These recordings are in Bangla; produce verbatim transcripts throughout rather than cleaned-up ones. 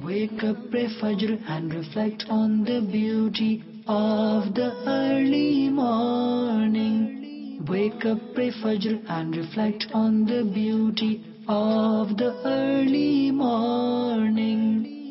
Wake up, pray Fajr and reflect on the beauty of the early morning. Wake up, pray Fajr and reflect on the beauty of the early morning.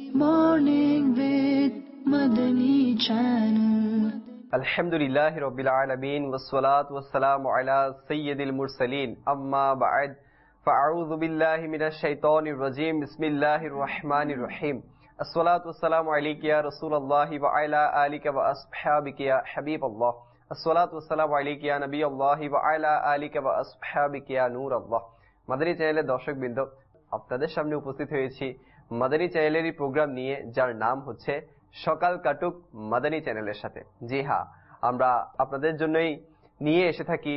Morning with Madani Channel. Alhamdulillahi Rabbil Alameen wassalatu wassalamu ala Sayyidil Mursaleen amma ba'd fa'a'udhu billahi minash shaitanir rajim bismillahir rahmanir rahim As-salatu wassalamu alayka ya Rasulallahi wa ala alika wa ashabika ya Habiballah As-salatu wassalamu alayka ya Nabiyallahi wa ala alika wa ashabika ya Nurallah Madani চ্যানেলের দর্শকবৃন্দ, আপনাদের সামনে উপস্থিত হয়েছি মাদানী চ্যানেলেরই প্রোগ্রাম নিয়ে, যার নাম হচ্ছে সকাল কাটুক মাদানী চ্যানেলের সাথে। জি হ্যাঁ, আমরা আপনাদের জন্যই নিয়ে এসে থাকি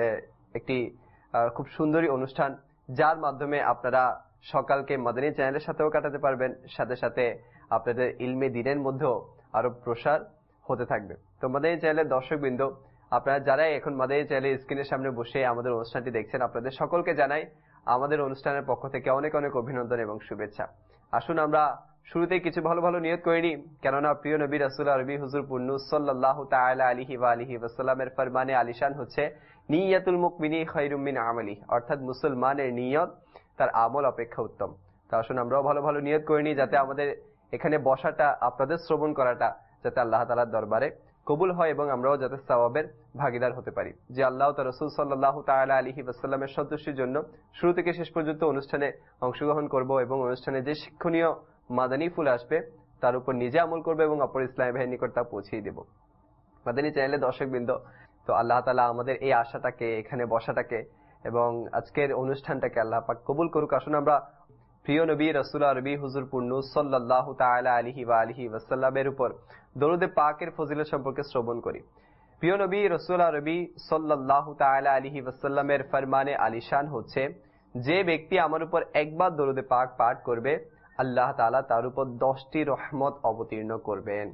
একটি খুব সুন্দরী অনুষ্ঠান, যার মাধ্যমে আপনারা সকালকে মাদানী চ্যানেলের সাথেও কাটাতে পারবেন, সাথে সাথে আপনাদের ইলমে দ্বীনের মধ্যেও আরো প্রসার হতে থাকবে। তো মাদানী চ্যানেলের দর্শকবৃন্দ, আপনারা যারাই এখন মাদানী চ্যানেলের স্ক্রিনের সামনে বসে আমাদের অনুষ্ঠানটি দেখছেন, আপনাদের সকলকে জানাই আমাদের অনুষ্ঠানের পক্ষ থেকে অনেক অনেক অভিনন্দন এবং শুভেচ্ছা। আসুন আমরা শুরুতেই কিছু ভালো ভালো নিয়ত করে নিই, কেননা প্রিয় নবী রাসূল আরবি হুজুর পুন্নু সাল্লাল্লাহু তাআলা আলাইহি ওয়া আলিহি ওয়াসাল্লামের ফরমানে আলিশান হচ্ছে নিয়াতুল মুমিনি খায়রুম মিন আমালি, অর্থাৎ মুসলমানের নিয়ত তার আমল অপেক্ষা উত্তম। তো আসুন আমরাও ভালো ভালো নিয়ত করে নিই, যাতে আমাদের এখানে বসাটা, আপনাদের শ্রবণ করাটা যাতে আল্লাহ তাআলার দরবারে কবুল হয় এবং আমরাও যাতে সওয়াবের ভাগীদার হতে পারি। যে আল্লাহ তাআলা রাসূল সাল্লাল্লাহু তাআলা আলাইহি ওয়াসাল্লামের সন্তুষ্টির জন্য শুরু থেকে শেষ পর্যন্ত অনুষ্ঠানে অংশগ্রহণ করব এবং অনুষ্ঠানে যে শিক্ষণীয় মাদানী ফুল আসবে তার উপর নিজে আমল করবে এবং অপর ইসলামী ভাইয়ের নিকট তা পৌঁছিয়ে দেব। মাদানী চ্যানেলের দর্শকবৃন্দ, তো আল্লাহ তাআলা আমাদের এই আশাটাকে, এখানে বসাটাকে এবং আজকের অনুষ্ঠানটাকে আল্লাহ পাক কবুল করুক। আসুন আমরা প্রিয় নবী রাসূল আরবি হুজুর পুন্নু সাল্লাল্লাহু তাআলা আলাইহি ওয়া আলিহি ওয়াসাল্লামের উপর দরুদে পাকের ফজিলত সম্পর্কে শ্রবণ করি। প্রিয় নবী রাসূল আরবি সাল্লাল্লাহু তাআলা আলাইহি ওয়াসাল্লামের ফরমানে আলিশান হচ্ছে, যে ব্যক্তি আমার উপর একবার দরুদে পাক পাঠ করবে, আল্লাহ তাআলা তার উপর দশটি রহমত অবতীর্ণ করবেন।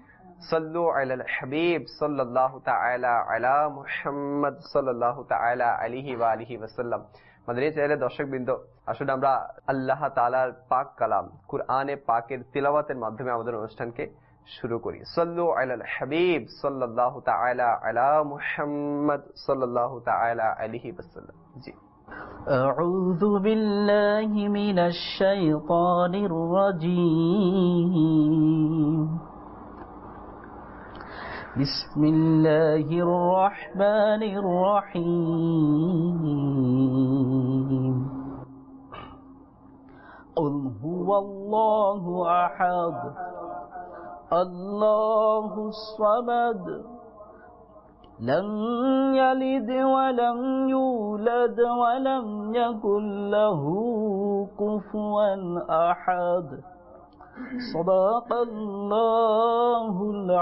সাল্লু আলাল হাবিব সাল্লাল্লাহু তাআলা আলা মুহাম্মদ সাল্লাল্লাহু তাআলা আলাইহি ওয়া আলিহি ওয়াসাল্লাম। মাদানী চ্যানেলের দর্শকবৃন্দ, আসুন আমরা আল্লাহ তাআলার পাক কালাম কুরআনে পাকের তিলাওয়াতের মাধ্যমে আমাদের অনুষ্ঠানকে শুরু করি। সাল্লু আলাল হাবিব সাল্লাল্লাহু তাআলা আলা মুহাম্মদ সাল্লাল্লাহু তাআলা আলাইহি ওয়াসাল্লাম। জি। أعوذ بالله من الشيطان الرجيم بسم الله الرحمن الرحيم قل هو الله أحد الله الصمد لم يلد ولم يولد ولم يكن له كفوا أحد صدق الله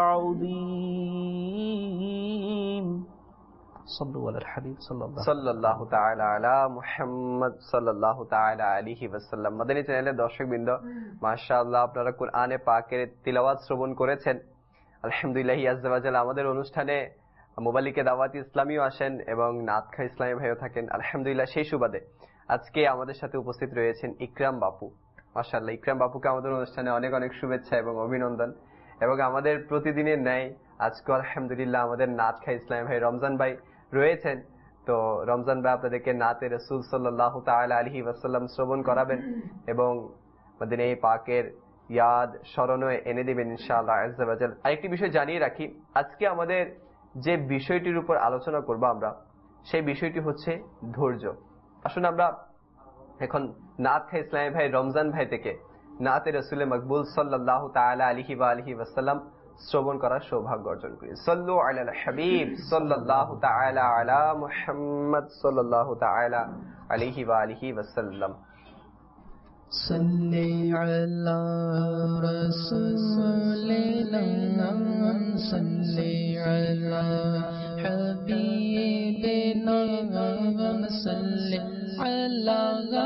العظيم صلوا على الحبيب صلى الله تعالى على محمد صلى الله تعالى عليه وسلم। মাদানী চ্যানেলের দর্শকবৃন্দ, মাশাআল্লাহ আপনারা কুরআনে পাকের তিলাওয়াত শ্রবণ করেছেন। আলহামদুলিল্লাহ আজ্জা ওয়া জাল্লা আমাদের অনুষ্ঠানে মোবালিকে দাওয়াতি ইসলামীও আসেন এবং নাতখা ইসলামী ভাইও থাকেন। আলহামদুলিল্লাহ সেই সুবাদে আজকে আমাদের সাথে উপস্থিত রয়েছেন ইকরাম বাপু। মাশাআল্লাহ, ইকরাম বাপুকে আমাদের অনুষ্ঠানে অনেক অনেক শুভেচ্ছা এবং অভিনন্দন। এবং আমাদের প্রতিদিনের ন্যায় আজকে আলহামদুলিল্লাহ আমাদের নাতখা ইসলামী ভাই রমজান ভাই রয়েছেন। তো রমজান ভাই আপনাদেরকে নাতে রাসূল সাল্লাল্লাহু তাআলা আলাইহি ওয়াসাল্লাম শ্রবণ করাবেন এবং আমাদের এই পাকের ইয়াদ স্মরণে এনে দিবেন ইনশাআল্লাহ আজ্জা ওয়া জাল। আরেকটি বিষয় জানিয়ে রাখি, আজকে আমাদের যে বিষয়টির উপর আলোচনা করব আমরা, সেই বিষয়টি হচ্ছে ধৈর্য। আসুন আমরা এখন নাতখা ইসলামী ভাই রমজান ভাই থেকে নাতে রাসূল মকবুল সাল্লাল্লাহু তাআলা আলাইহি ওয়া আলিহি ওয়াসাল্লাম শ্রবণ করার সৌভাগ্য অর্জন করি। সাল্লু আলাল হাবিব সাল্লাল্লাহু তাআলা আলা মুহাম্মদ সাল্লাল্লাহু তাআলা আলাইহি ওয়া আলিহি ওয়াসাল্লাম। সাল্লি আলা রাসূলিনা সাল্লি আলা হাবিবিনা সাল্লি আলা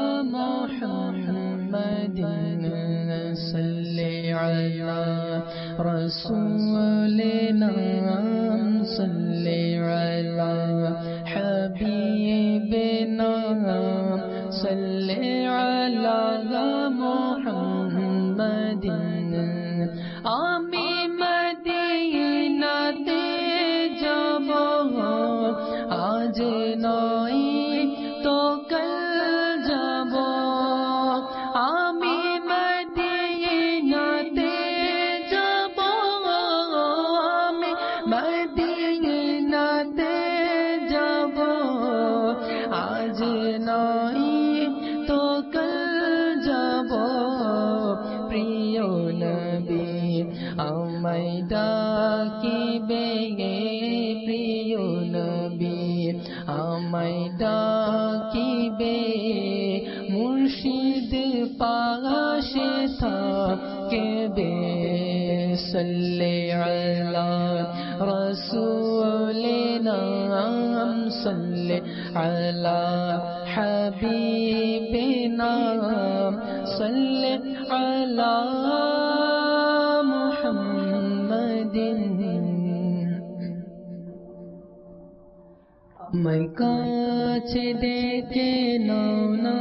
মুহাম্মাদিন সাল্লি আলা রাসূলিনা সাল্লি আলা হাবিবিনা সাল্লি আলা মুহাম্মাদিন দিন আমি মদিনাতে যাব আজ নয় তো কাল যাব আমি মদিনাতে যাব আমি মদিনাতে যাব আজ নয় তো কাল যাব প্রিয় নবী আমায় ডাকিবে প্রিয় নবী আমায় ডাকিবে মুর্শিদ পাশে থাকবে সাল্লি আলা রাসূলিনা সাল্লি আলা হাবিবিনা সাল্লি আলা মুহাম্মাদিন আমায় কাছে ডেকে নাও না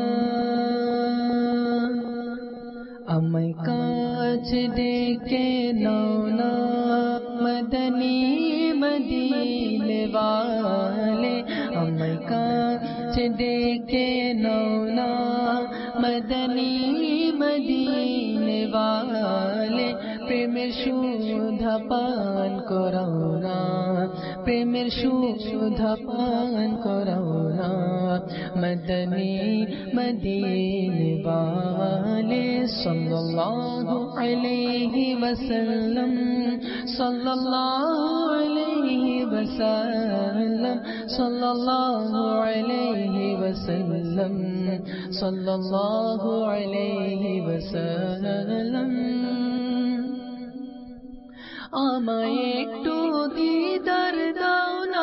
আমায় কাছে ডেকে নাও না মদনী মদিনে वाले আমায় কাছে ডেকে নাও না মদনী মদিনে वाले প্রেমের সুধা পান করাও না প্রেমের সুধা পান করাও না মদনী মদিনে वाले सल्लल्लाहु अलैहि वसल्लम सल्लल्लाहु अलैहि वसल्लम सल्लल्लाहु अलैहि वसल्लम सल्लल्लाहु अलैहि वसल्लम আমায় একটু দিদার দাও না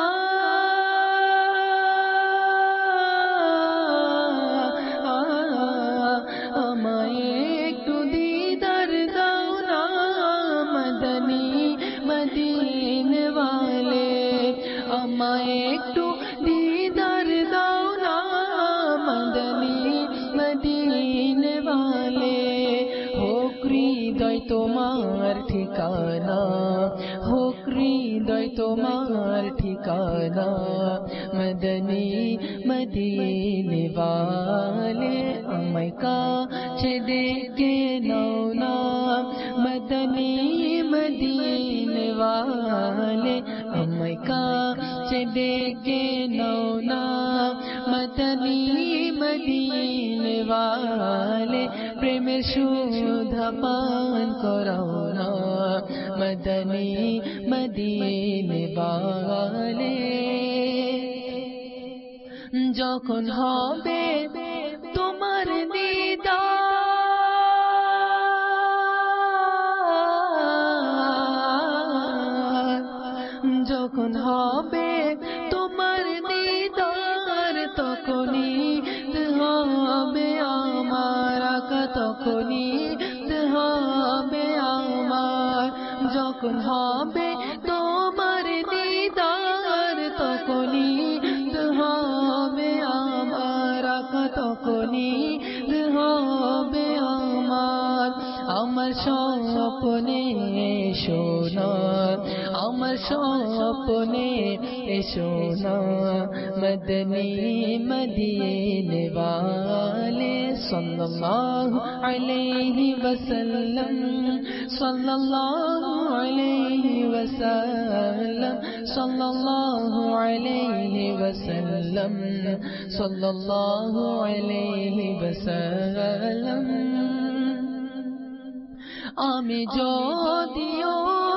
আমায় একটু দিদার দাও না মদনী মদিনে वाले আমায় একটু দিদার দাও না মদনী মদিনে वाले হোক হৃদয় তোমার ঠিকানা হোক হৃদয় তোমার ঠিকানা মদনী মদিনে वाले আমায় কাছে ডেকে নাও না মদনী মদিনে वाले আমায় কাছে ডেকে নাও না মদনী মদিনে वाले প্রেমের সুধা পান করাও না মদনী মদিনে वाले যখন হবে তোমার দিদার যখন হবে তোমার দিদার তখনই হবে আমার আকা তখনই হবে আমার যখন হবে তোমার দিদার তখনই হবে আমার আকা তখনই হবে আমার আমার স্বপ্নে সোনা আমার স্বপ্নে সোনা মদনী মদিনে वाले सल्लल्लाहु अलैहि वसल्लम सल्लल्लाहु अलैहि वसल्लम सल्लल्लाहु अलैहि वसल्लम सल्लल्लाहु अलैहि वसल्लम আমি যদিও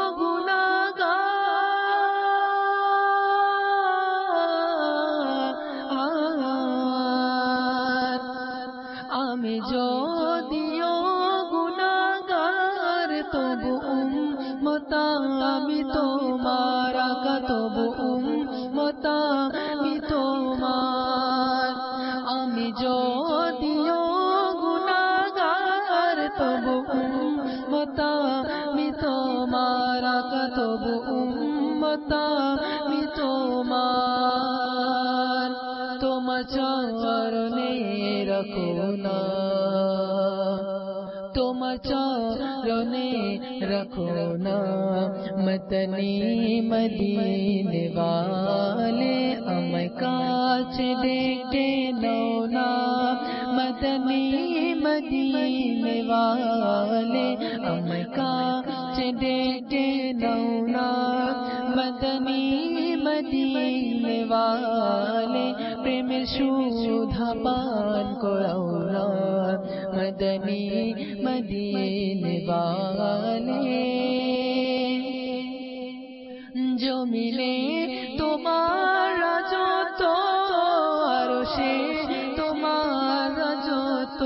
গুনাহগার আমি যদিও গুনাহগার তবু উম্মত আমি তোমার আকা তবু উম্মত আমি তোমার আমি যদিও গুনাহগার তবু উম্মত আমি তোমার আকা তবু উম্মত আমি তোমার তোমার চরণে রাখো না তোমার তোমার চরণে রাখো না মদনী মদিনে वाले আমায় কাছে ডেকে নাও না মদনী মদিনে वाले আমায় কাছে ডেকে নাও না মদনী মদিনে वाले প্রেমের সুধা পান করাও না মদনী মদিনে वाले জমিনে তোমার রাজত্ব আরশে তোমার রাজত্ব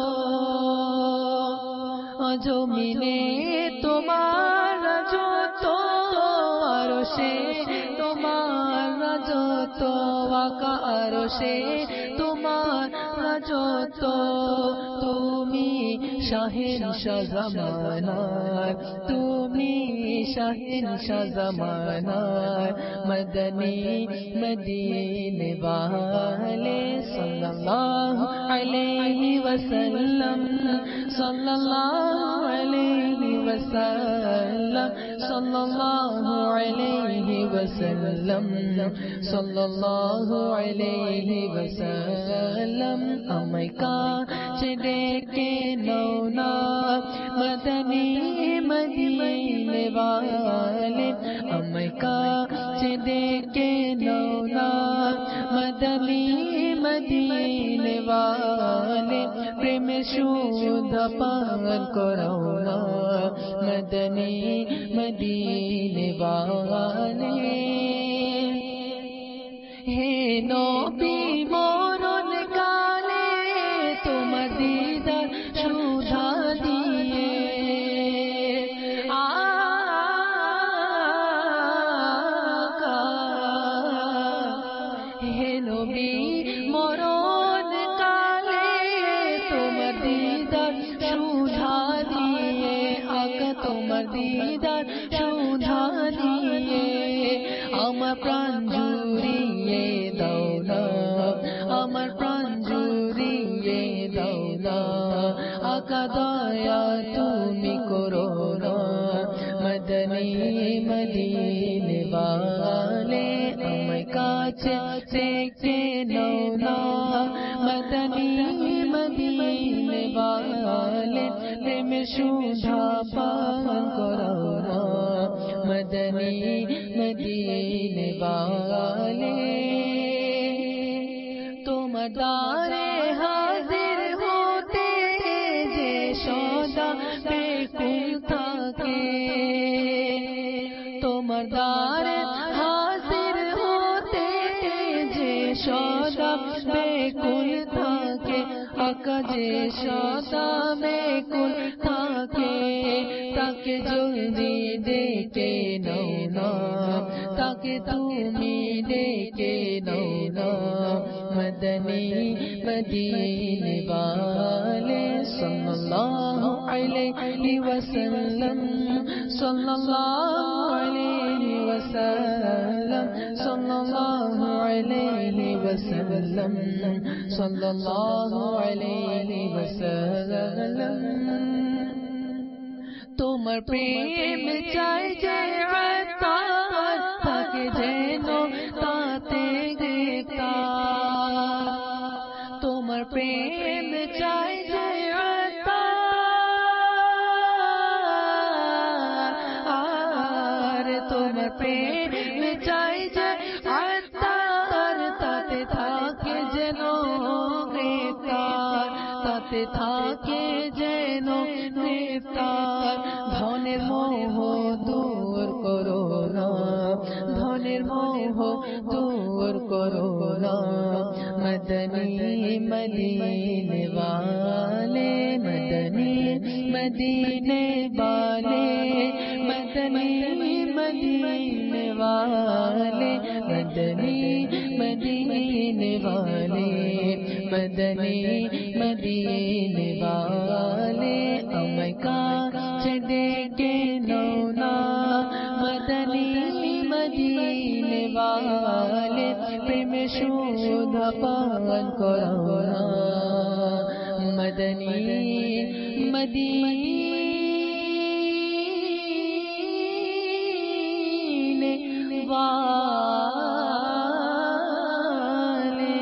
জমিনে তোমার রাজত্ব আরশে তোমার রাজত্ব আকা আরশে তোমার রাজত্ব তুমি শাহেনশাহ জামানার তুমি শাহেনশাহ জামানার মদনী মদিনে वाले सल्लल्लाहु अलैहि वसल्लम सल्लल्लाहु अलैहि वसल्लम सल्लल्लाहु अलैहि वसल्लम सल्लल्लाहु अलैहि वसल्लम আমায় কাছে ডেকে নাও না মদনী মদিনে वाले আমায় কাছে ডেকে নাও না মদনী মদিনে वाले প্রেমে সুধা পান করাও না মদনী মদিনে वाले হে নবী মরণ কালে তোমার দিদার সুধা দিয়ে আকা হে নবী মরণ কালে তোমার দিদার সুধা দিয়ে আকা তোমার দিদার সুধা দিয়ে আমার প্রাণ জুড়িয়ে দাও না আমার প্রাণ জুড়িয়ে দাও না আকা দয়া তুমি করো না মদনী মদিনে वाले আমায় কাছে ডেকে নাও না মদনী মদিনে वाले প্রেমে সুধা পান করাও না মদনী মদিনে वाले তোমার দ্বারে হাজির হতে যে সদা বেকুল থাকে তোমার দ্বারে হাজির হতে যে সদা বেকুল থাকে আকা যে সদা বেকুল থাকে তাকে জলদি ডেকে নাও না তাকে তুমি ডেকে নাও না মদনী মদিনে वाले सल्लल्लाहु अलैहि वसल्लम सल्लल्लाहु अलैहि वसल्लम सल्लल्लाहु अलैहि वसल्लम सल्लल्लाहु अलैहि वसल्लम তোমার প্রেম চাই যে আতার থাকে যেন তাতে গ্রেফতার তোমার প্রেম চাই যে আতার তোমার প্রেম চাই যে আতার তাতে থাকে যেন গ্রেফতার তাতে থাকে যেন গ্রেফতার ধনের মোহ দূর করো না ধনের মোহ দূর করো না মদনী মদিনে वाले मदनी मदीने वाले मदनी मदीने वाले मदनी मदीने वाले मदनी मदीने वाले अमका चढ़े के नौना मदनी मदीने वाले प्रेम शोधा पावन कोरोना मदनी मदीने वाले।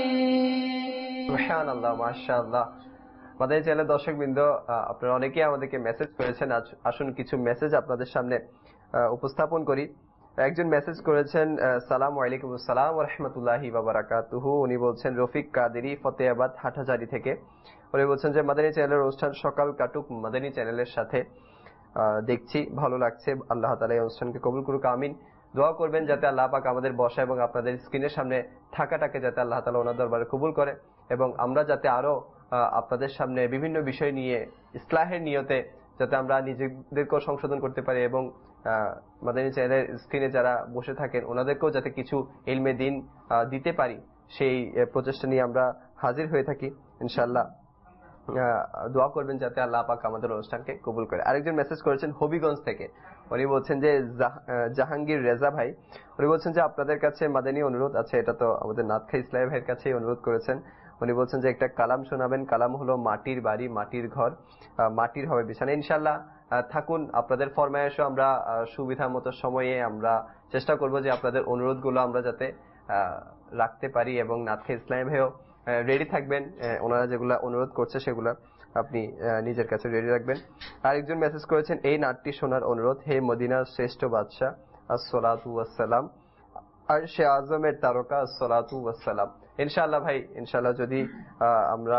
সুবহানাল্লাহ, মাশাআল্লাহ। মাদানী চ্যানেলের দর্শকবৃন্দ, আপনারা অনেকেই আমাদেরকে মেসেজ করেছেন। আসুন কিছু মেসেজ আপনাদের সামনে উপস্থাপন করি। একজন মেসেজ করেছেন, সালামু আলাইকুম আসসালাম ওয়া রাহমাতুল্লাহি ওয়া বারাকাতুহু। উনি বলছেন রফিক কাদেরী ফতেহাবাদ হাটহাজারী থেকে। উনি বলছেন যে মাদানী চ্যানেলের অনুষ্ঠান সকাল কাটুক মাদানী চ্যানেলের সাথে দেখছি, ভালো লাগছে। আল্লাহ তাআলা এই অনুষ্ঠানকে কবুল করুক, আমিন। দোয়া করবেন যাতে আল্লাহ পাক আমাদের বসা এবং আপনাদের স্ক্রিনের সামনে থাকাটাকে যাতে আল্লাহ তাআলা ওনার দরবারে কবুল করে, এবং আমরা যাতে আরো আপনাদের সামনে বিভিন্ন বিষয় নিয়ে ইসলাহের নিয়তে যাতে আমরা নিজেদেরকেও সংশোধন করতে পারি, এবং মাদানী চ্যানেলের স্ক্রিনে যারা বসে থাকেন ওনাদেরকেও যাতে কিছু ইলমে দিন দিতে পারি, সেই প্রচেষ্টা নিয়ে আমরা হাজির হয়ে থাকি ইনশাআল্লাহ। দোয়া করবেন যাতে আল্লাহ পাক আমাদের অনুষ্ঠানকে কবুল করে। আরেকজন মেসেজ করেছেন হবিগঞ্জ থেকে। উনি বলছেন যে জাহাঙ্গীর রেজা ভাই, উনি বলছেন যে আপনাদের কাছে মাদানী অনুরোধ আছে। এটা তো আমাদের নাতখা ইসলামী ভাইয়ের কাছেই অনুরোধ করেছেন। উনি বলছেন যে একটা কালাম শোনাবেন। কালাম হলো মাটির বাড়ি, মাটির ঘর, মাটির হবে বিছানা। ইনশাআল্লাহ থাকুন, আপনাদের ফরমায়েশও আমরা সুবিধা মতো সময়ে আমরা চেষ্টা করব যে আপনাদের অনুরোধগুলো আমরা যাতে রাখতে পারি, এবং নাতখা ইসলামী ভাইও রেডি থাকবেন। ওনারা যেগুলা অনুরোধ করছে সেগুলা আপনি নিজের কাছে রেডি রাখবেন। আরেকজন মেসেজ করেছেন, এই নাটটি শোনার অনুরোধ। হে মদিনার শ্রেষ্ঠ বাদশা আসসালাতু ওয়াসসালাম, আর সে আজমের তারকা আসসালাতু ওয়াসসালাম। ইনশাআল্লাহ ভাই, ইনশাআল্লাহ যদি আমরা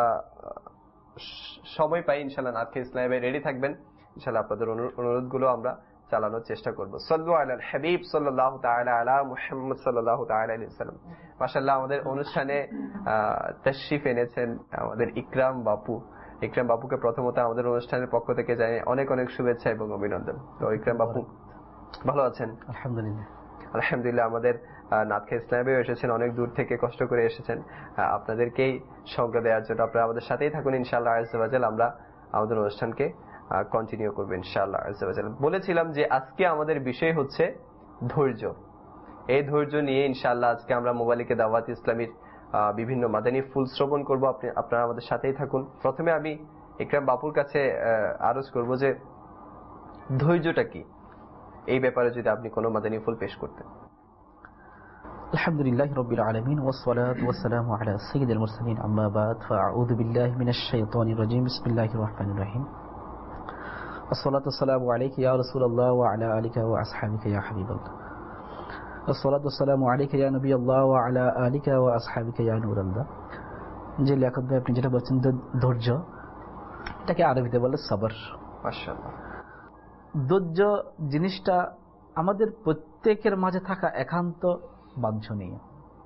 সময় পাই ইনশাআল্লাহ নাতখা ইসলামী ভাই রেডি থাকবেন। ইনশাআল্লাহ আপনাদের অনুরোধগুলো আমরা চালানোর চেষ্টা করব। সাল্লু আলাল হাবিব সাল্লাল্লাহু তাআলা আলা মুহাম্মদ সাল্লাল্লাহু তাআলা আলাইহি ওয়াসাল্লাম। মাশাআল্লাহ, আমাদের অনুষ্ঠানে তাশরিফ এনেছেন আমাদের ইকরাম বাপু। ইকরাম বাপুকে প্রথমত আমাদের অনুষ্ঠানের পক্ষ থেকে জানাই অনেক অনেক শুভেচ্ছা এবং অভিনন্দন। তো ইকরাম বাপু ভালো আছেন? আলহামদুলিল্লাহ আলহামদুলিল্লাহ। আমাদের নাতখা ইসলামী এসেছেন, অনেক দূর থেকে কষ্ট করে এসেছেন। আপনাদেরকেই সঙ্গ দেওয়ার জন্য আপনারা আমাদের সাথেই থাকুন ইনশাআল্লাহ আজ্জা ওয়া জাল। আমরা আমাদের অনুষ্ঠানকে কন্টিনিউ করবো ইনশাআল্লাহ আজ্জা ওয়া জাল। বলেছিলাম যে আজকে আমাদের বিষয় হচ্ছে ধৈর্য। এই ধৈর্য নিয়ে ইনশাআল্লাহ আজকে আমরা মোবালিকে দাওয়াত ইসলামীর বিভিন্ন মাদানী ফুল শ্রবণ করবো। আপনি আপনারা আমাদের সাথেই থাকুন। প্রথমে আমি ইকরাম বাপুর কাছে আরজ করব যে ধৈর্যটা কি, এই ব্যাপারে যদি আপনি কোনো মাদানী ফুল পেশ করতেন। আলহামদুলিল্লাহি রাব্বিল আলামিন ওয়াসসালাতু ওয়াসসালামু আলা সাইয়্যিদিল মুরসালিন আম্মা বাদ ফাআউযু বিল্লাহি মিনাশ শাইতানির রাজিম বিসমিল্লাহির রহমানির রহিম আসসালাতু ওয়াসসালামু আলাইকা ইয়া রাসূলুল্লাহ ওয়া আলা আলিকা ওয়া আসহাবিকা ইয়া হাবিবাল্লাহ আসসালাতু ওয়াসসালামু আলাইকা ইয়া নবিয়াল্লাহ ওয়া আলা আলিকা ওয়া আসহাবিকা ইয়া নূরাল্লাহ। যে লিয়াকত ভাই আপনি যেটা বলছেন ধৈর্য, এটাকে আরবিতে বলে সবর। মাশাআল্লাহ। ধৈর্য জিনিসটা আমাদের প্রত্যেকের মাঝে থাকা একান্ত বাঞ্ছনীয়।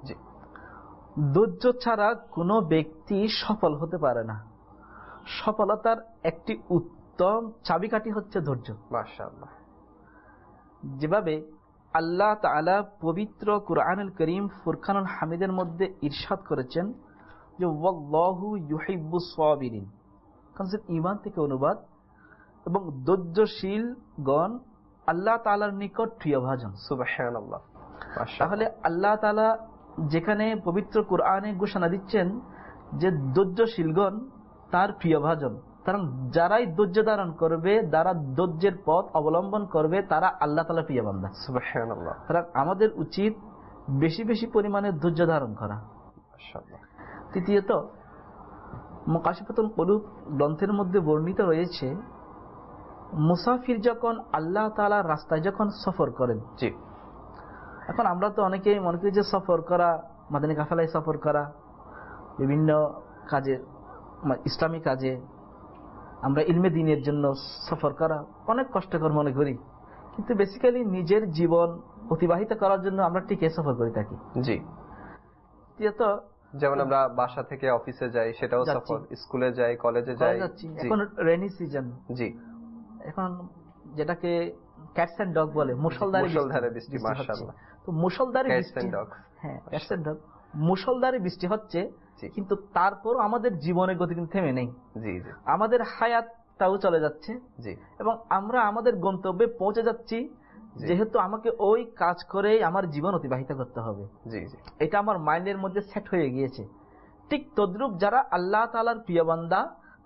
ধৈর্য ছাড়া কোনো ব্যক্তি সফল হতে পারে না। সফলতার একটি উত্তম চাবিকাঠি হচ্ছে ধৈর্য। মাশাআল্লাহ। যেভাবে আল্লাহ তাআলা পবিত্র কুরআনুল কারীম ফুরকানুল হামিদের মধ্যে ইরশাদ করেছেন যে ওয়াল্লাহু ইউহিব্বুস সাবিরিন, কনসেপ্ট ঈমান থেকে অনুবাদ, এবং ধৈর্যশীল গণ আল্লাহ তাআলার নিকট প্রিয়ভাজন। সুবহানাল্লাহ। তাহলে আল্লাহ তাআলা যেখানে পবিত্র কুরআনে ঘোষণা দিচ্ছেন যে ধৈর্যশীলগণ তার প্রিয়ভাজন, কারণ যারাই ধৈর্য ধারণ করবে, যারা ধৈর্যের পথ অবলম্বন করবে, তারা আল্লাহ তাআলার প্রিয় বান্দা। সুবহানাল্লাহ। কারণ আমাদের উচিত বেশি বেশি পরিমাণে ধৈর্য ধারণ করা। মাশাআল্লাহ। তৃতীয়ত, মুকাশিফাতুল কুলুব গ্রন্থের মধ্যে বর্ণিত রয়েছে, মুসাফির যখন আল্লাহ তাআলার রাস্তায় যখন সফর করেন, জি, এখন আমরা তো অনেকেই মনে করি যে সফর করা, মাদানী কাফেলায় সফর করা, বিভিন্ন কাজে, ইসলামী কাজে, আমরা ইলমে দ্বীনের জন্য সফর করা অনেক কষ্টকর মনে করি, কিন্তু বেসিক্যালি নিজের জীবন অতিবাহিত করার জন্য আমরা টিকে সফর করে থাকি। জি। তৃতীয়ত, যেমন আমরা বাসা থেকে অফিসে যাই, সেটাও সফর, স্কুলে যাই, কলেজে যাই। এখন রেইনি সিজন, জি, এখন যেটাকে ক্যাটস এন্ড ডগ বলে, মুষলধারে বৃষ্টি। মাশাআল্লাহ। তো মুষলধারে বৃষ্টি, হ্যাঁ ক্যাটস এন্ড ডগ, মুষলধারে বৃষ্টি হচ্ছে, কিন্তু তারপর আমাদের জীবনের গতি কিন্তু থেমে নেই। জি জি। আমাদের হায়াতটাও চলে যাচ্ছে, জি, এবং আমরা আমাদের গন্তব্যে পৌঁছে যাচ্ছি, যেহেতু আমাকে ওই কাজ করে আমার জীবন অতিবাহিত করতে হবে। জি জি। এটা আমার মাইন্ডের মধ্যে সেট হয়ে গিয়েছে। ঠিক তদ্রূপ যারা আল্লাহ তাআলার প্রিয় বান্দা,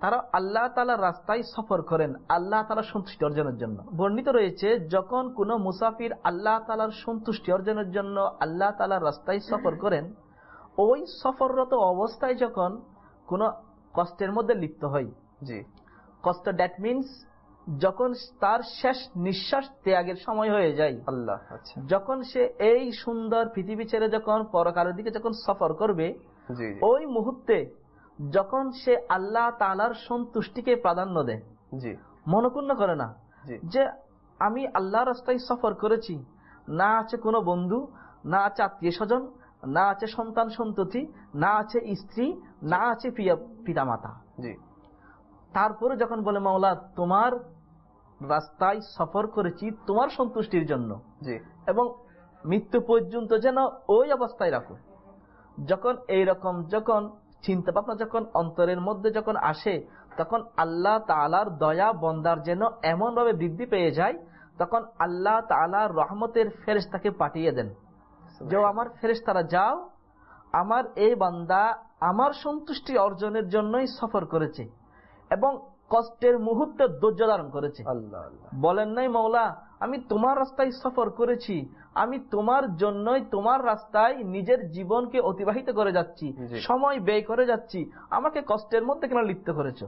তারা আল্লাহ তাআলার রাস্তায় সফর করেন আল্লাহ তাআলার সন্তুষ্টি অর্জনের জন্য। বর্ণিত রয়েছে যখন কোন মুসাফির আল্লাহ তাআলার সন্তুষ্টি অর্জনের জন্য আল্লাহ তাআলার রাস্তায় সফর করেন, ওই সফররত অবস্থায় যখন কোন কষ্টের মধ্যে লিপ্ত হয়, জি কষ্ট দ্যাট মিনস যখন তার শেষ নিঃশ্বাস ত্যাগের সময় হয়ে যায়, আল্লাহ আচ্ছা যখন সে এই সুন্দর পৃথিবী ছেড়ে যখন পরকালের দিকে যখন সফর করবে, ওই মুহূর্তে যখন সে আল্লাহ তাআলার সন্তুষ্টিকে প্রাধান্য দেয়, জি মনক্ষুণ্ণ করে না যে আমি আল্লাহর রাস্তায় সফর করেছি, না আছে কোনো বন্ধু, না আছে আত্মীয় স্বজন, না আছে সন্তান সন্ততি, না আছে স্ত্রী, না আছে প্রিয় পিতামাতা, জি তারপরে যখন বলে মাওলা তোমার রাস্তায় সফর করেছি তোমার সন্তুষ্টির জন্য, জি এবং মৃত্যু পর্যন্ত যেন ওই অবস্থায় রাখো। যখন এইরকম যখন চিন্তা ভাবনা যখন অন্তরের মধ্যে যখন আসে, তখন আল্লাহ তাআলার দয়া বন্দার যেন এমন ভাবে বৃদ্ধি পেয়ে যায়, তখন আল্লাহ তাআলার রহমতের ফেরেশতাকে পাঠিয়ে দেন যে আমার ফেরেশতারা যাও, আমার এই বান্দা আমার সন্তুষ্টি অর্জনের জন্যই সফর করেছে এবং কষ্টের মুহূর্তে ধৈর্য ধারণ করেছে। আল্লাহ আল্লাহ বলেন নাই মাওলা আমি তোমার রাস্তায় সফর করেছি, আমি তোমার জন্যই তোমার রাস্তায় নিজের জীবনকে অতিবাহিত করে যাচ্ছি, সময় ব্যয় করে যাচ্ছি, আমাকে কষ্টের মধ্যে কেন লিপ্ত করেছো,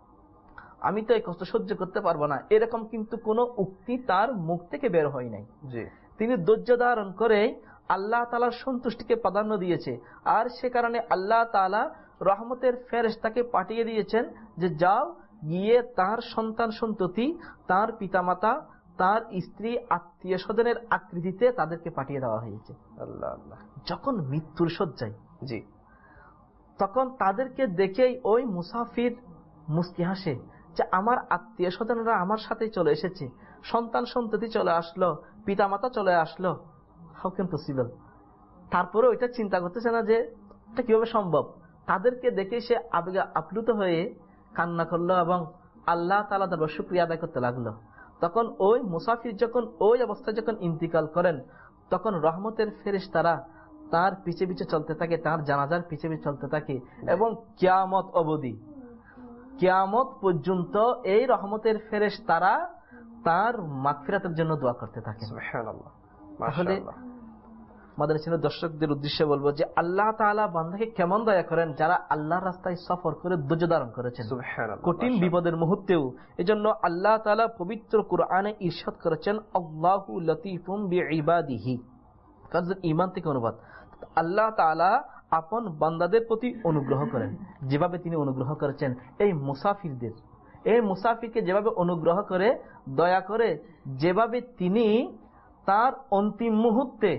আমি তো এই কষ্ট সহ্য করতে পারবো না, এরকম কিন্তু কোনো উক্তি তার মুখ থেকে বের হয় নাই। তিনি ধৈর্য ধারণ করে আল্লাহ তাআলার সন্তুষ্টিকে প্রাধান্য দিয়েছে, আর সে কারণে আল্লাহ তাআলা রহমতের ফেরেশতাকে পাঠিয়ে দিয়েছেন যে যাও গিয়ে তার সন্তান সন্ততি, তার পিতামাতা, তার স্ত্রী, আত্মীয় স্বজনের আকৃতিতে তাদেরকে পাঠিয়ে দেওয়া হয়েছে। আল্লাহ আল্লাহ যখন মৃত্যুর শয্যায়, জি তখন তাদেরকে দেখেই ওই মুসাফির মুস্কি হাসে যে আমার আত্মীয় স্বজনরা আমার সাথে চলে এসেছে, সন্তান সন্ততি চলে আসলো, পিতামাতা চলে আসলো, হাউ ক্যান পসিবল। তারপরে ওইটা চিন্তা করতেছে না যে এটা কিভাবে সম্ভব। তাদেরকে দেখে সে আবেগে আপ্লুত হয়ে কান্না করলো এবং আল্লাহ তাআলা তার শুকরিয়া আদায় করতে লাগলো। তখন ওই মুসাফির যখন ওই অবস্থায় যখন ইন্তিকাল করেন, তখন রহমতের ফেরেশতারা তার পিছে পিছে চলতে থাকে, তার জানাজার পিছে পিছে চলতে থাকে এবং কিয়ামত অবধি, কিয়ামত পর্যন্ত এই রহমতের ফেরেশতারা তার মাগফিরাতের জন্য দোয়া করতে থাকে। সুবহানাল্লাহ। তাহলে আমাদের ছিল দর্শকদের উদ্দেশ্যে বলবো যে আল্লাহ তাআলা বান্দাকে কেমন দয়া করেন যারা আল্লাহর রাস্তায় সফর করে ধৈর্য ধারণ করেছেন কঠিন বিপদের মুহূর্তেও। এজন্য আল্লাহ তাআলা পবিত্র কুরআনে ইরশাদ করেছেন আল্লাহু লতীফুম বিইবাদিহি, কারণ ঈমান থেকে অনুবাদ, আল্লাহ তাআলা আপন বান্দাদের প্রতি অনুগ্রহ করেন যেভাবে তিনি অনুগ্রহ করেছেন এই মুসাফিরদের, এই মুসাফিরকে যেভাবে অনুগ্রহ করে দয়া করে, যেভাবে তিনি তার অন্তিম মুহূর্তে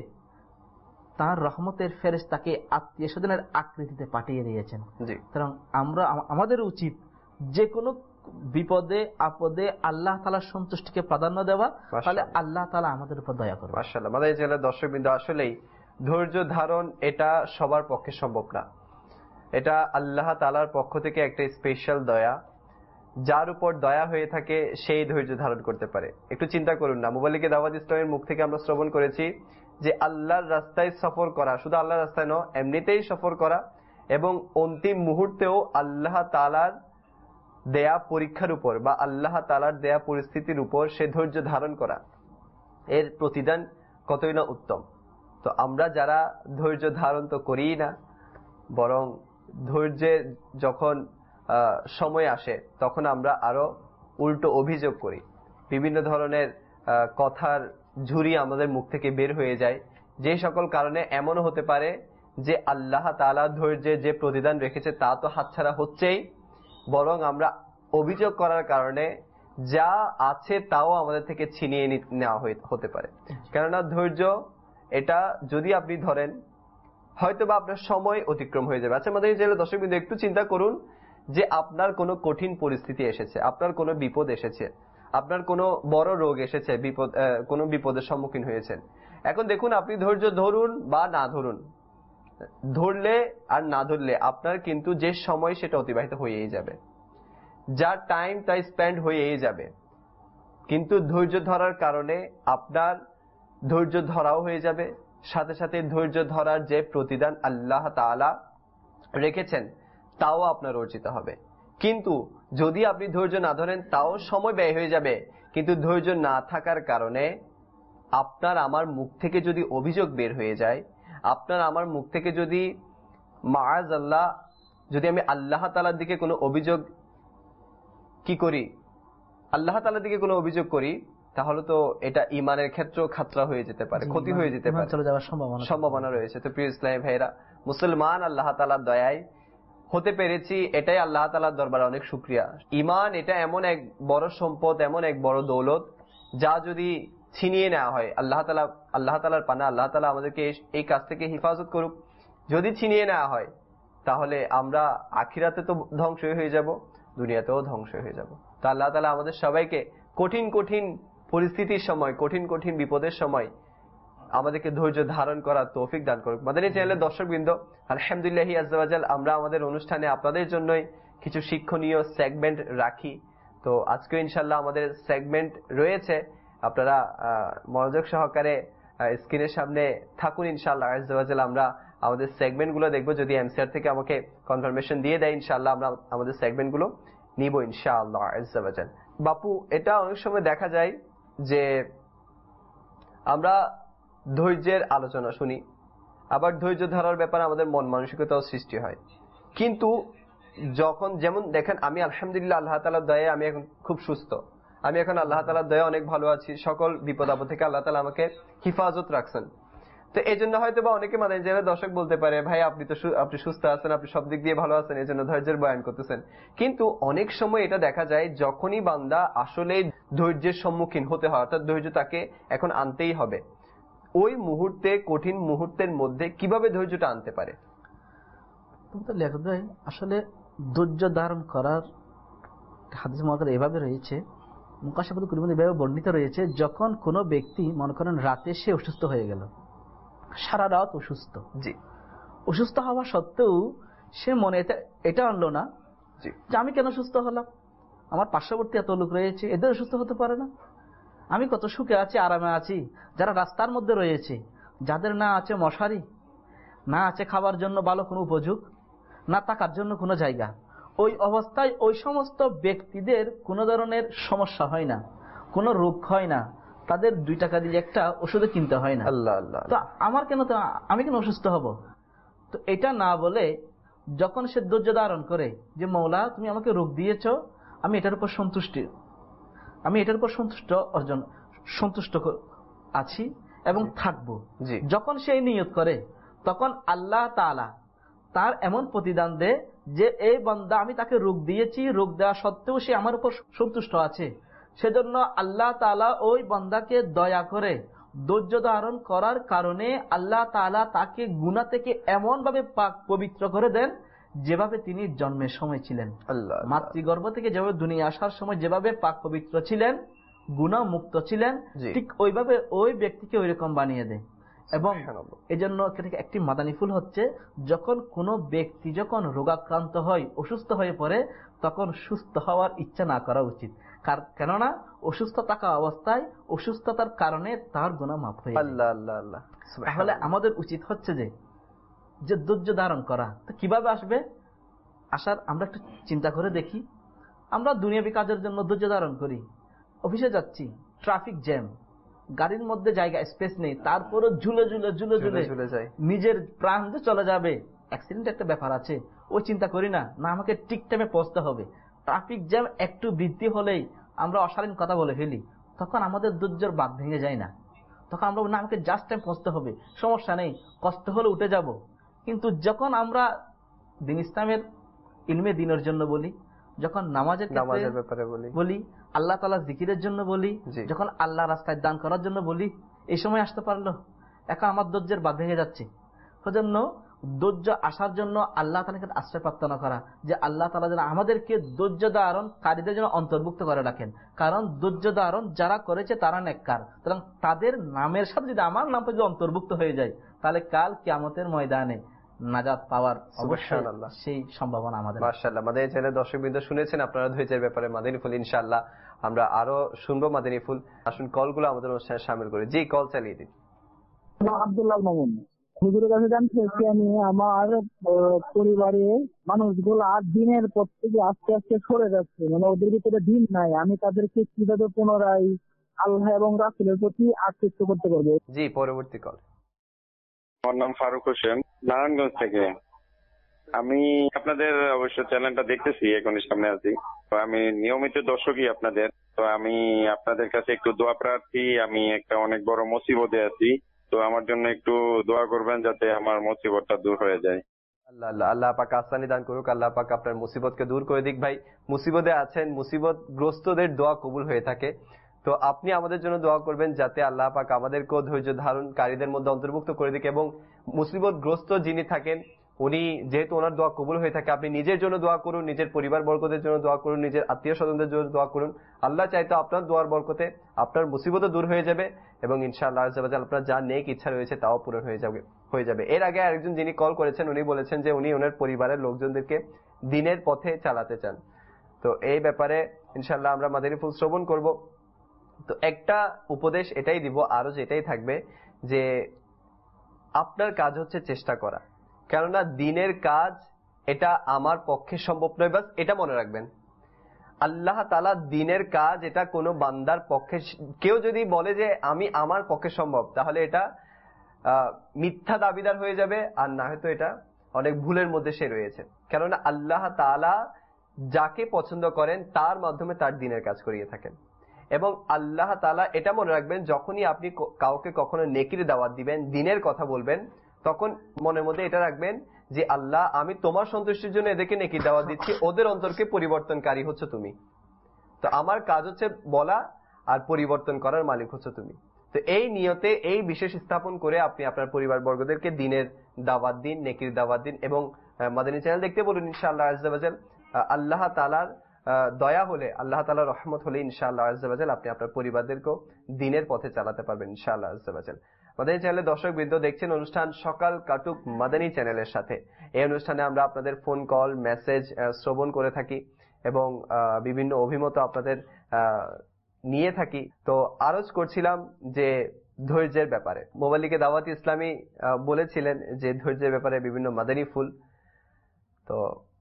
তার রহমতের ফেরেশতাকে আত্মীয় স্বজনের আকৃতিতে পাঠিয়ে দিয়েছেন। সুতরাং আমরা আমাদের উচিত যে কোনো বিপদে আপদে আল্লাহ তাআলার সন্তুষ্টিকে প্রাধান্য দেওয়া, তাহলে আল্লাহ তাআলা আমাদের উপর দয়া করবেন। মাশাআল্লাহ। আমাদের জেলা দর্শকবৃন্দ, আসলেই ধৈর্য ধারণ এটা সবার পক্ষে সম্ভব না, এটা আল্লাহ তাআলার পক্ষ থেকে একটা স্পেশাল দয়া, যার উপর দয়া হয়ে থাকে সেই ধৈর্য ধারণ করতে পারে। একটু চিন্তা করুন না, মুবাল্লিগে দাওয়াত ইসলামের মুখ থেকে আমরা শ্রবণ করেছি যে আল্লাহর রাস্তায় সফর করা, শুধু আল্লাহর রাস্তায় নয় এমনিতেই সফর করা এবং অন্তিম মুহূর্তেও আল্লাহ তাআলার দেয়া পরীক্ষার উপর বা আল্লাহ তাআলার দেয়া পরিস্থিতির উপর সে ধৈর্য ধারণ করা, এর প্রতিদান কতই না উত্তম। তো আমরা যারা ধৈর্য ধারণ তো করিই না, বরং ধৈর্যের যখন সময় আসে তখন আমরা আরো উল্টো অভিযোগ করি, বিভিন্ন ধরনের কথার ঝুরি আমাদের মুখ থেকে বের হয়ে যায়, যে সকল কারণে এমনও হতে পারে যে আল্লাহ তাআলা ধৈর্যের যে প্রতিদান রেখেছে তা তো হাতছাড়া হচ্ছেই, বরং আমরা অভিযোগ করার কারণে যা আছে তাও আমাদের থেকে ছিনিয়ে নেওয়া হতে পারে। কেননা ধৈর্য এটা যদি আপনি ধরেন হয়তো বা আপনার সময় অতিক্রম হয়ে যাবে। আচ্ছা আমাদের জেলে দর্শক বিন্দু, একটু চিন্তা করুন যে আপনার কোনো কঠিন পরিস্থিতি এসেছে, আপনার কোনো বিপদ এসেছে, আপনার কোনো বড় রোগ এসেছে, বিপদ কোনো বিপদের সম্মুখীন হয়েছেন। এখন দেখুন আপনি ধৈর্য ধরুন বা না ধরুন, ধরলে আর না ধরলে আপনার কিন্তু যে সময় সেটা অতিবাহিত হয়েই যাবে, যার টাইম তাই স্পেন্ড হয়েই যাবে। কিন্তু ধৈর্য ধরার কারণে আপনার ধৈর্য ধরাও হয়ে যাবে, সাথে সাথে ধৈর্য ধরার যে প্রতিদান আল্লাহ তাআলা রেখেছেন তাও আপনার অর্জিত হবে। কিন্তু যদি আপনি ধৈর্য না ধরেন তাও সময় ব্যয় হয়ে যাবে, কিন্তু ধৈর্য না থাকার কারণে আপনার আমার মুখ থেকে যদি অভিযোগ বের হয়ে যায়, আপনার আমার মুখ থেকে যদি মাআযাল্লাহ যদি আমি আল্লাহ তাআলার দিকে কোনো অভিযোগ কি করি আল্লাহ তাআলার দিকে কোনো অভিযোগ করি, তাহলে তো এটা ইমানের ক্ষেত্রেও খাতরা হয়ে যেতে পারে, ক্ষতি হয়ে যেতে পারে, চলে যাওয়ার সম্ভাবনা সম্ভাবনা রয়েছে। তো প্রিয় ইসলামী ভাইরা, মুসলমান আল্লাহ তাআলার দয়ায় হতে পেরেছি, এটাই আল্লাহ তাআলার দরবারে অনেক শুকরিয়া। ইমান এটা এমন এক বড় সম্পদ, এমন এক বড় দৌলত, যা যদি ছিনিয়ে নেওয়া হয়, আল্লাহ তাআলা আল্লাহ তাআলার পানা, আল্লাহ তাআলা আমাদেরকে এই কাজ থেকে হেফাজত করুক, যদি ছিনিয়ে নেওয়া হয় তাহলে আমরা আখিরাতে তো ধ্বংস হয়ে যাব, দুনিয়াতেও ধ্বংস হয়ে যাব। তো আল্লাহ তাআলা আমাদের সবাইকে কঠিন কঠিন পরিস্থিতির সময়, কঠিন কঠিন বিপদের সময় আমাদেরকে ধৈর্য ধারণ করার তৌফিক দান করুক। মাদানী চ্যানেলের দর্শকবৃন্দ, আলহামদুলিল্লাহি আজ্জা ওয়া জাল আমরা আমাদের অনুষ্ঠানে আপনাদের জন্যই কিছু শিক্ষণীয় সেগমেন্ট রাখি। তো আজকে ইনশাআল্লাহ আমাদের সেগমেন্ট রয়েছে, আপনারা মনোযোগ সহকারে স্ক্রিনের সামনে থাকুন। ইনশাআল্লাহ আজ্জা ওয়া জাল আমরা আমাদের সেগমেন্ট গুলো দেখবো, যদি এমসিআর থেকে আমাকে কনফার্মেশন দিয়ে দেয় ইনশাআল্লাহ আমরা আমাদের সেগমেন্ট গুলো নিব ইনশাআল্লাহ আজ্জা ওয়া জাল। বাপু, এটা অনেক সময় দেখা যায় যে আমরা ধৈর্যের আলোচনা শুনি, আবার ধৈর্য ধরার ব্যাপারে আমাদের মন মানসিকতাও সৃষ্টি হয়, কিন্তু যখন যেমন দেখেন আমি আলহামদুলিল্লাহ আল্লাহ তাআলার দয়ায় আমি এখন খুব সুস্থ, আমি এখন আল্লাহ তাআলার দয়ায় অনেক ভালো আছি, সকল বিপদ আপদ থেকে আল্লাহ তাআলা আমাকে হিফাজত রাখছেন। তো এই জন্য হয়তো বা অনেকে মাদানী চ্যানেলের দর্শক বলতে পারে, ভাই আপনি তো আপনি সুস্থ আছেন, আপনি সব দিক দিয়ে ভালো আছেন, এই জন্য ধৈর্যের বয়ান করতেছেন। কিন্তু অনেক সময় এটা দেখা যায় যখনই বান্দা আসলে ধৈর্যের সম্মুখীন হতে হয়, অর্থাৎ ধৈর্য তাকে এখন আনতেই হবে, ওই মুহূর্তে কঠিন মুহূর্তের মধ্যে কিভাবে ধৈর্যটা আনতে পারে? আসলে ধৈর্য ধারণ করার হাদিস মুবারক এভাবে রয়েছে, মুকাশফাতুল কুরুব এভাবে বর্ণিত রয়েছে, যখন কোনো ব্যক্তি মনে করেন রাতে সে অসুস্থ হয়ে গেল, সারা রাত অসুস্থ, জি অসুস্থ হওয়া সত্ত্বেও সে মনে এটা এটা আনলো না যে আমি কেন সুস্থ হলাম, আমার পার্শ্ববর্তী এত লোক রয়েছে, এদের অসুস্থ হতে পারে না, আমি কত সুখে আছি, আরামে আছি, যারা রাস্তার মধ্যে রয়েছে, যাদের না আছে মশারি, না আছে খাবার জন্য ভালো কোনো উপযোগ, না থাকার জন্য কোনো জায়গা, ওই অবস্থায় ওই সমস্ত ব্যক্তিদের কোনো ধরনের সমস্যা হয় না, কোনো রোগ হয় না, তাদের দুই টাকা দিয়ে একটা ওষুধ কিনতে হয় না। আল্লাহ আল্লাহ, তো আমার কেন, তো আমি কেন অসুস্থ হব? তো এটা না বলে যখন সে ধৈর্য ধারণ করে যে মওলা তুমি আমাকে রোগ দিয়েছ, আমি এটার উপর সন্তুষ্টি আমি এটার উপর সন্তুষ্ট অর্জন সন্তুষ্ট আছি এবং থাকবো, যখন সেই নিয়ত করে তখন আল্লাহ তাআলা তার এমন প্রতিদান দেয় যে এই বান্দা আমি তাকে রোগ দিয়েছি, রোগ দেওয়া সত্ত্বেও সে আমার উপর সন্তুষ্ট আছে, সেজন্য আল্লাহ তাআলা ওই বান্দাকে দয়া করে ধৈর্য ধারণ করার কারণে আল্লাহ তাআলা তাকে গুনাহ থেকে এমন ভাবে পাক পবিত্র করে দেন যেভাবে তিনি জন্মের সময় ছিলেন, মাতৃগর্ভ থেকে যেভাবে দুনিয়া আসার সময় যেভাবে পাক পবিত্র ছিলেন, গুনাহ মুক্ত ছিলেন, ঠিক ওইভাবে ওই ব্যক্তিকে ওইরকম বানিয়ে দেয়। এবং এই জন্য একটি মাদানী ফুল হচ্ছে, যখন কোনো ব্যক্তি যখন রোগাক্রান্ত হয়, অসুস্থ হয়ে পড়ে, তখন সুস্থ হওয়ার ইচ্ছা না করা উচিত, কেননা অসুস্থ থাকা অবস্থায় অসুস্থতার কারণে তার গুনাহ মাফ হয়ে যায়। তাহলে আমাদের উচিত হচ্ছে যে যে ধৈর্য ধারণ করা। তো কিভাবে আসবে আসার আমরা একটু চিন্তা করে দেখি। আমরা দুনিয়াবী কাজের জন্য ধৈর্য ধারণ করি, অফিসে যাচ্ছি, ট্রাফিক জ্যাম, গাড়ির মধ্যে জায়গা স্পেস নেই, তারপরও ঝুলে ঝুলে ঝুলে ঝুলে নিজের প্রাণ যে চলে যাবে, অ্যাক্সিডেন্ট একটা ব্যাপার আছে, ওই চিন্তা করি না, না আমাকে ঠিক টাইমে পৌঁছতে হবে। ট্রাফিক জ্যাম একটু বৃদ্ধি হলেই আমরা অশালীন কথা বলে ফেলি, তখন আমাদের ধৈর্যের বাঁধ ভেঙে যায় না, তখন আমরা না আমাকে জাস্ট টাইম পৌঁছতে হবে, সমস্যা নেই, কষ্ট হলে উঠে যাব। কিন্তু যখন আমরা দিন ইসলামের ইলমে দিনের জন্য বলি, যখন নামাজের ব্যাপারে বলি, আল্লাহ তাআলা জিকিরের জন্য বলি, যখন আল্লাহ রাস্তায় দান করার জন্য বলি, এই সময় আসতে পারলো, এখন আমার ধৈর্যের বাঁধ ভেঙে যাচ্ছে। সেজন্য ধৈর্য আসার জন্য আল্লাহ তাআলাকে আশ্রয় প্রার্থনা করা, যে আল্লাহ তাআলা যেন আমাদেরকে ধৈর্য ধারণ কারীদের জন্য অন্তর্ভুক্ত করে রাখেন, কারণ ধৈর্য ধারণ যারা করেছে তারা নেককার, সুতরাং তাদের নামের সাথে যদি আমার নাম যদি অন্তর্ভুক্ত হয়ে যায়, তাহলে কাল কিয়ামতের ময়দানে নাজাত পাওয়ার অবশ্যই সেই সম্ভাবনা আমাদের। মাশাআল্লাহ, মাদানী চ্যানেলের দর্শকবৃন্দ শুনেছেন আপনারা ধৈর্যের ব্যাপারে মাদানী ফুল, ইনশাআল্লাহ আমরা আরো শুনবো মাদানী ফুল। আসুন কলগুলো আমাদের অনুষ্ঠানে শামিল করি। জি, কল চালিয়ে দিন। আব্দুল্লাহ মামুন। হুজুরের কাছে জানতে চাচ্ছি আমি, আমার পরিবারে মানুষগুলা দিনের পর থেকে আস্তে আস্তে সরে যাচ্ছে, মানে ওদের ভিতরে দিন নাই। আমি তাদেরকে কিভাবে পুনরায় আল্লাহ এবং রাসূলের প্রতি আকৃষ্ট করতে পারবো? জি, পরবর্তী কল। আমার নাম ফারুক হোসেন, নারায়ণগঞ্জ থেকে। আমি আপনাদের অবশ্য চ্যানেলটা দেখতেছি, এখনই সামনে আছি। তো আমি নিয়মিত দর্শকই আপনাদের। তো আমি আপনাদের কাছে একটু দোয়া প্রার্থী। আমি একটা অনেক বড় মুসিবতে আছি, তো আমার জন্য একটু দোয়া করবেন যাতে আমার মুসিবতটা দূর হয়ে যায়। আল্লাহ আল্লাহ আল্লাহ পাক আসানি দান করুক, আল্লাহ পাক আপনার মুসিবতকে দূর করে দিক। ভাই, মুসিবতে আছেন, মুসিবত গ্রস্তদের দোয়া কবুল হয়ে থাকে। তো আপনি আমাদের জন্য দোয়া করবেন যাতে আল্লাহ পাক আমাদেরকেও ধৈর্য ধারণকারীদের মধ্যে অন্তর্ভুক্ত করে দিক, এবং মুসিবত গ্রস্ত যিনি থাকেন উনি যেহেতু ওনার দোয়া কবুল হয়ে থাকে, আপনি নিজের জন্য দোয়া করুন, নিজের পরিবার বর্গদের জন্য দোয়া করুন, নিজের আত্মীয় স্বজনদের জন্য দোয়া করুন। আল্লাহ চাইতো আপনার দোয়ার বরকতে আপনার মুসিবত দূর হয়ে যাবে, এবং ইনশাআল্লাহ আপনার যা নেক ইচ্ছা রয়েছে তাও পূরণ হয়ে যাবে হয়ে যাবে এর আগে আরেকজন যিনি কল করেছেন উনি বলেছেন যে উনি ওনার পরিবারের লোকজনদেরকে দিনের পথে চালাতে চান। তো এই ব্যাপারে ইনশাআল্লাহ আমরা মাদানী ফুল শ্রবণ করব। তো একটা উপদেশ এটাই দিব, আরো যেটাই থাকবে, যে আপনার কাজ হচ্ছে চেষ্টা করা, কেননা দিনের কাজ এটা আমার পক্ষে সম্ভব নয়। বাস এটা মনে রাখবেন, আল্লাহ তাআলা দিনের কাজ এটা কোনো বান্দার পক্ষে, কেউ যদি বলে যে আমি আমার পক্ষে সম্ভব, তাহলে এটা মিথ্যা দাবিদার হয়ে যাবে, আর না হয়তো এটা অনেক ভুলের মধ্যে সে রয়েছে। কেননা আল্লাহ তাআলা যাকে পছন্দ করেন তার মাধ্যমে তার দিনের কাজ করিয়ে থাকেন। এবং আল্লাহ তাআলা এটা মনে রাখবেন, যখনই আপনি কাউকে কখনো নেকির দাওয়াত দিবেন, দিনের কথা বলবেন, তখন মনের মধ্যে এটা রাখবেন যে আল্লাহ আমি তোমার সন্তুষ্টির জন্য এদেরকে নেকির দাওয়াত দিচ্ছি, ওদের অন্তরকে পরিবর্তনকারী হচ্ছে তুমি। তো আমার কাজ হচ্ছে বলা, আর পরিবর্তন করার মালিক হচ্ছে তুমি। তো এই নিয়তে এই বিশেষ স্থাপন করে আপনি আপনার পরিবার বর্গদেরকে দিনের দাওয়াত দিন, নেকির দাওয়াত দিন, এবং মাদানী চ্যানেল দেখতে বলুন। ইনশাআল্লাহ আজ্জা ওয়া জাল আল্লাহ তাআলার দয়া হলে, আল্লাহ তাআলার রহমত হলে ইনশাআল্লাহ আজ্জা ওয়া জাল আপনি আপনার পরিবারদেরকেও দিনের পথে চালাতে পারবেন ইনশাআল্লাহ আজ্জা ওয়া জাল। মাদানী চ্যানেলে দর্শক বৃন্দ দেখছেন অনুষ্ঠান সকাল কাটুক মাদানী চ্যানেলের সাথে। এই অনুষ্ঠানে আমরা আপনাদের ফোন কল, মেসেজ শ্রবণ করে থাকি, এবং বিভিন্ন অভিমত আপনাদের নিয়ে থাকি। তো আরজ করছিলাম যে ধৈর্যের ব্যাপারে মোবাল্লিকে দাওয়াত ইসলামী বলেছিলেন যে ধৈর্যের ব্যাপারে বিভিন্ন মাদানী ফুল। তো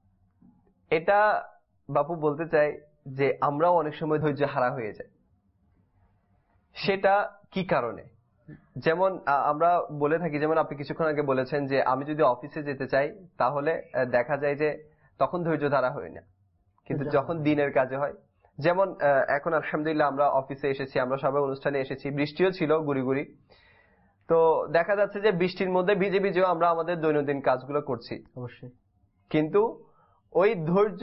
এটা বাপু বলতে চাই যে আমরাও অনেক সময় ধৈর্য হারা হয়ে যাই। সেটা কি কারণে? যেমন আমরা বলে থাকি, যেমন আপনি কিছুক্ষণ আগে বলেছেন যে আমি যদি অফিসে যেতে চাই তাহলে দেখা যায় যে তখন ধৈর্য ধারা হয় না, কিন্তু যখন দিনের কাজে হয়, যেমন এখন আলহামদুলিল্লাহ আমরা অফিসে এসেছি, আমরা সবাই অনুষ্ঠানে এসেছি, বৃষ্টিও ছিল গুড়ি গুড়ি। তো দেখা যাচ্ছে যে বৃষ্টির মধ্যে ভিজে ভিজেও আমরা আমাদের দৈনন্দিন কাজগুলো করছি অবশ্যই, কিন্তু ওই ধৈর্য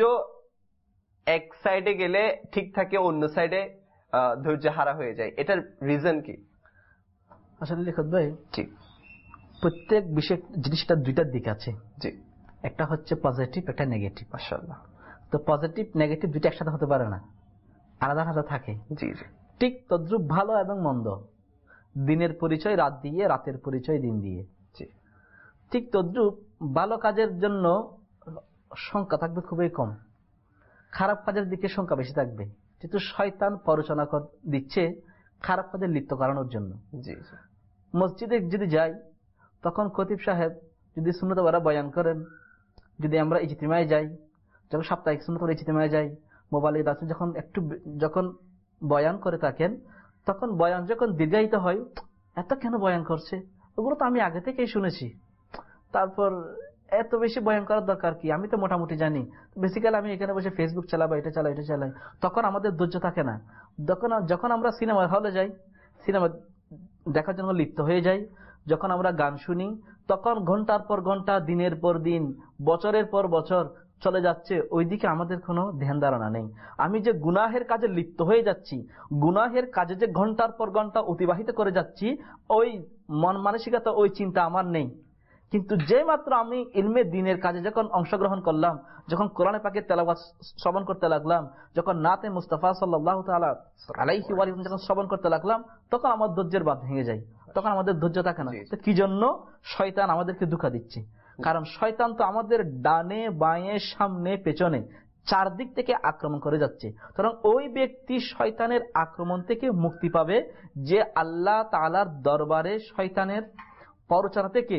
এক সাইডে গেলে ঠিক থাকে, অন্য সাইডে ধৈর্য হারা হয়ে যায়। এটার রিজন কি? আসলে লিখত ভাই, ঠিক প্রত্যেক বিশেষ জিনিসটা দুইটার দিক আছে। জি, একটা হচ্ছে পজিটিভ, একটা নেগেটিভ। মাশাআল্লাহ। তো পজিটিভ নেগেটিভ দুইটা একসাথে হতে পারে না, আলাদা আলাদা থাকে। জি জি, ঠিক তদ্রুপ ভালো এবং মন্দ, দিনের পরিচয় রাত দিয়ে, রাতের পরিচয় দিন দিয়ে। জি, ঠিক তদ্রুপ ভালো কাজের জন্য সংখ্যা থাকবে খুবই কম, খারাপ কাজের দিকে সংখ্যা বেশি থাকবে, কিন্তু শয়তান প্ররোচনা দিচ্ছে খারাপ কাজে লিপ্ত করানোর জন্য। জি, মসজিদে যদি যাই তখন খতিব সাহেব যদি সুন্নত ওয়ারা বয়ান করেন, যদি আমরা ইজতিমায় যাই, যখন সাপ্তাহিক সুন্নত ওয়ারা ইজতিমায় যাই, মোবাইলে রাসূল যখন একটু যখন বয়ান করে থাকেন, তখন বয়ান যখন দীর্ঘায়িত হয়, এত কেন বয়ান করছে, ওগুলো তো আমি আগে থেকেই শুনেছি, তারপর এত বেশি বয়ান করার দরকার কি, আমি তো মোটামুটি জানি, বেসিক্যালি আমি এখানে বসে ফেসবুক চালাবো, এটা চালাই এটা চালাই। তখন আমাদের ধৈর্য থাকে না। যখন যখন আমরা সিনেমা হলে যাই, সিনেমা দেখার জন্য লিপ্ত হয়ে যাই, যখন আমরা গান শুনি, তখন ঘন্টার পর ঘন্টা, দিনের পর দিন, বছরের পর বছর চলে যাচ্ছে, ওইদিকে আমাদের কোনো ধ্যান ধারণা নেই। আমি যে গুনাহের কাজে লিপ্ত হয়ে যাচ্ছি, গুনাহের কাজে যে ঘন্টার পর ঘন্টা অতিবাহিত করে যাচ্ছি, ওই মন মানসিকতা, ওই চিন্তা আমার নেই। কিন্তু যে মাত্র আমি ইলমে দিনের কাজে যখন অংশগ্রহণ করলাম, যখন কোরআনে পাকের তেলাওয়াত শ্রবণ করতে লাগলাম, যখন নাতে মুস্তাফা সাল্লাল্লাহু তাআলা আলাইহি ওয়া সাল্লাম যখন শ্রবণ করতে লাগলাম, তখন আমার ধৈর্যের বাঁধ ভেঙে যায়, তখন আমাদের ধৈর্য থাকে না। তো কি জন্য? শয়তান আমাদেরকে ধোঁকা দিচ্ছে। কারণ শয়তান তো আমাদের ডানে বাঁয়ে সামনে পেছনে চারদিক থেকে আক্রমণ করে যাচ্ছে। সুতরাং ওই ব্যক্তি শয়তানের আক্রমণ থেকে মুক্তি পাবে যে আল্লাহ তাআলার দরবারে শয়তানের প্ররোচনা থেকে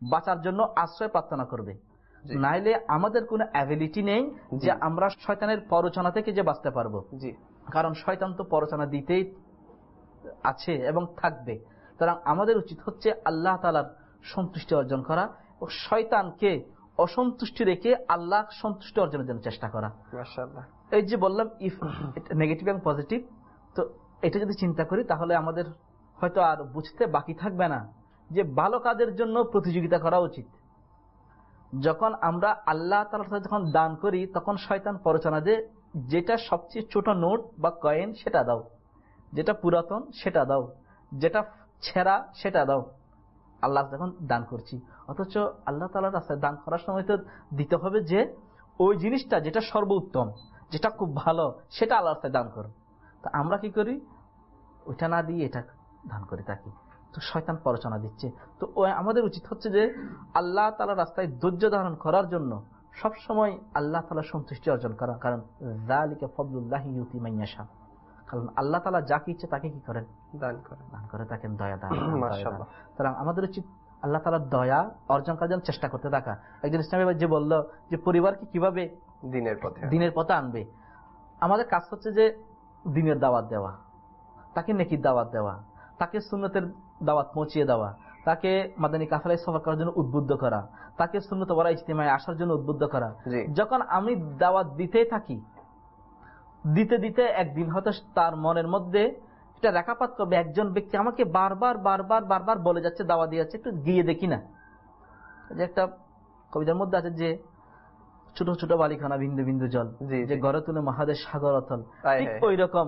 বাঁচার জন্য আশ্রয় প্রার্থনা করবে, নাইলে আমাদের কোনো অ্যাবিলিটি নেই যে আমরা শয়তানের প্ররোচনা থেকে যে বাঁচতে পারবো। কারণ শয়তান তো প্ররোচনা দিতেই আছে এবং থাকবে। সুতরাং আমাদের উচিত হচ্ছে আল্লাহ তাআলার সন্তুষ্টি অর্জন করা ও শয়তানকে অসন্তুষ্টি রেখে আল্লাহ সন্তুষ্টি অর্জনের জন্য চেষ্টা করা। মাশাআল্লাহ। এই যে বললাম ইফ নেগেটিভ এবং পজিটিভ, তো এটা যদি চিন্তা করি তাহলে আমাদের হয়তো আর বুঝতে বাকি থাকবে না যে ভালো কাজের জন্য প্রতিযোগিতা করা উচিত। যখন আমরা আল্লাহ তাআলার সাথে যখন দান করি তখন শয়তান প্ররোচনা দেয় যেটা সবচেয়ে ছোট নোট বা কয়েন সেটা দাও, যেটা পুরাতন সেটা দাও, যেটা ছেঁড়া সেটা দাও। আল্লাহ যখন দান করছি, অথচ আল্লাহ তাআলার রাস্তায় দান করার সময় তো দিতে হবে যে ওই জিনিসটা যেটা সর্বোত্তম, যেটা খুব ভালো, সেটা আল্লাহর রাস্তায় দান করো। তো আমরা কি করি, ওইটা না দিয়ে এটা দান করে থাকি। তো শয়তান প্ররোচনা দিচ্ছে। তো আমাদের উচিত হচ্ছে যে আল্লাহ তাআলার রাস্তায় ধৈর্য ধারণ করার জন্য সব সময় আল্লাহ তাআলার সন্তুষ্টি অর্জন করা। কারণ যালিকা ফাদলুল্লাহি ইউতি মান ইয়াশা, কারণ আল্লাহ তাআলা যাকে ইচ্ছে তাকে কি করেন, দান করেন, দান করে থাকেন, দয়া দান। মাশাআল্লাহ। সুতরাং আমাদের উচিত আল্লাহ তাআলার দয়া অর্জন করার জন্য চেষ্টা করতে থাকা। একজন ইসলামী ভাই যে বলল যে পরিবারকে কিভাবে দিনের পথে দিনের পথে আনবে, আমাদের কাজ হচ্ছে যে দিনের দাওয়াত দেওয়া, তাকে নেকির দাওয়াত দেওয়া, তাকে সুন্নতের দাওয়াত পৌঁছিয়ে দেওয়া, তাকে মাদানী কাফেলায় সফর করার জন্য উদ্বুদ্ধ করা, তাকে সুন্নত ওয়ালা ইজতিমায়ে আসার জন্য উদ্বুদ্ধ করা। যখন আমি দাওয়াত দিতে থাকি, দিতে দিতে একদিন হয়তো তার মনের মধ্যে এটা রেখাপাত করবে, একজন ব্যক্তি আমাকে বারবার বারবার বারবার বলে যাচ্ছে, দাওয়া দিয়ে যাচ্ছে, একটু গিয়ে দেখি না। যে একটা কবিতার মধ্যে আছে যে ছোট ছোট বালিখানা বিন্দু বিন্দু জল, যে গড়ে তুলে মহাদেশ সাগর অতল। ঠিক ওই রকম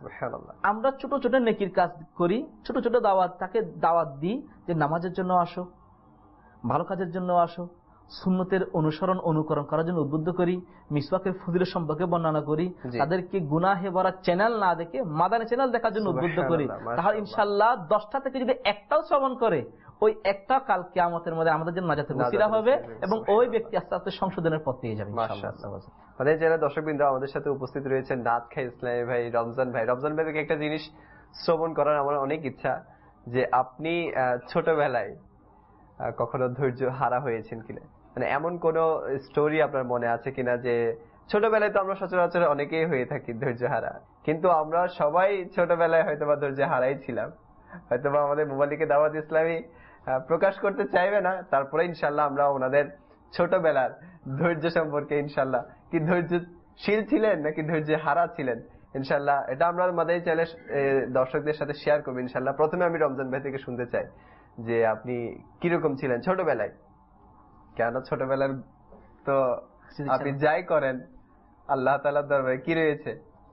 আমরা ছোট ছোট নেকির কাজ করি, ছোট ছোট দাওয়াত, তাকে দাওয়াত দিই যে নামাজের জন্য আসো, ভালো কাজের জন্য আসো, সুন্নতের অনুসরণ অনুকরণ করার জন্য উদ্বুদ্ধ করি, মিসওয়াকের ফজিলত সম্পর্কে বর্ণনা করি, তাদেরকে গুনাহে ভরা চ্যানেল না দেখে মাদানী চ্যানেল দেখার জন্য উদ্বুদ্ধ করি। তাহলে ইনশাআল্লাহ দশটা থেকে যদি একটাও শ্রবণ করে, ওই একটা কাল কিয়ামতের মধ্যে আমাদের জন্য নাজাতের ওসিলা হবে এবং ওই ব্যক্তি আস্তে আস্তে সংশোধনের পথ পেয়ে যাবে ইনশাআল্লাহ। মানে যারা দর্শকবৃন্দ আমাদের সাথে উপস্থিত রয়েছেন, নাত খাই ইসলামী ভাই, রমজান ভাই, রমজান ভাই থেকে একটা জিনিস শ্রবণ করার আমার অনেক ইচ্ছা, যে আপনি ছোটবেলায় কখনো ধৈর্য হারা হয়েছেন কিনা, মানে এমন কোন স্টোরি আপনার মনে আছে কিনা, যে ছোটবেলায় তো আমরা সচরাচর অনেকেই হয়ে থাকি ধৈর্য হারা, কিন্তু আমরা সবাই ছোটবেলায় হয়তোবা ধৈর্য হারাই ছিলাম, হয়তোবা আমাদের মোবাইলকে দাওয়াত ইসলামী প্রকাশ করতে চাইবে না, তারপরে ইনশাল্লাহ আমরা ওনাদের ছোটবেলার ধৈর্য সম্পর্কে, ইনশাল্লাহ কি ধৈর্যশীল ছিলেন নাকি ধৈর্য হারা ছিলেন, ইনশাল্লাহ এটা আমরা আমাদের চ্যানেলে দর্শকদের সাথে শেয়ার করবো ইনশাল্লাহ। প্রথমে আমি রমজান ভাই থেকে শুনতে চাই যে আপনি কিরকম ছিলেন ছোটবেলায়, কেন ছোটবেলার তো আপনি যাই করেন আল্লাহ তাআলার দরবারে কি রয়েছে।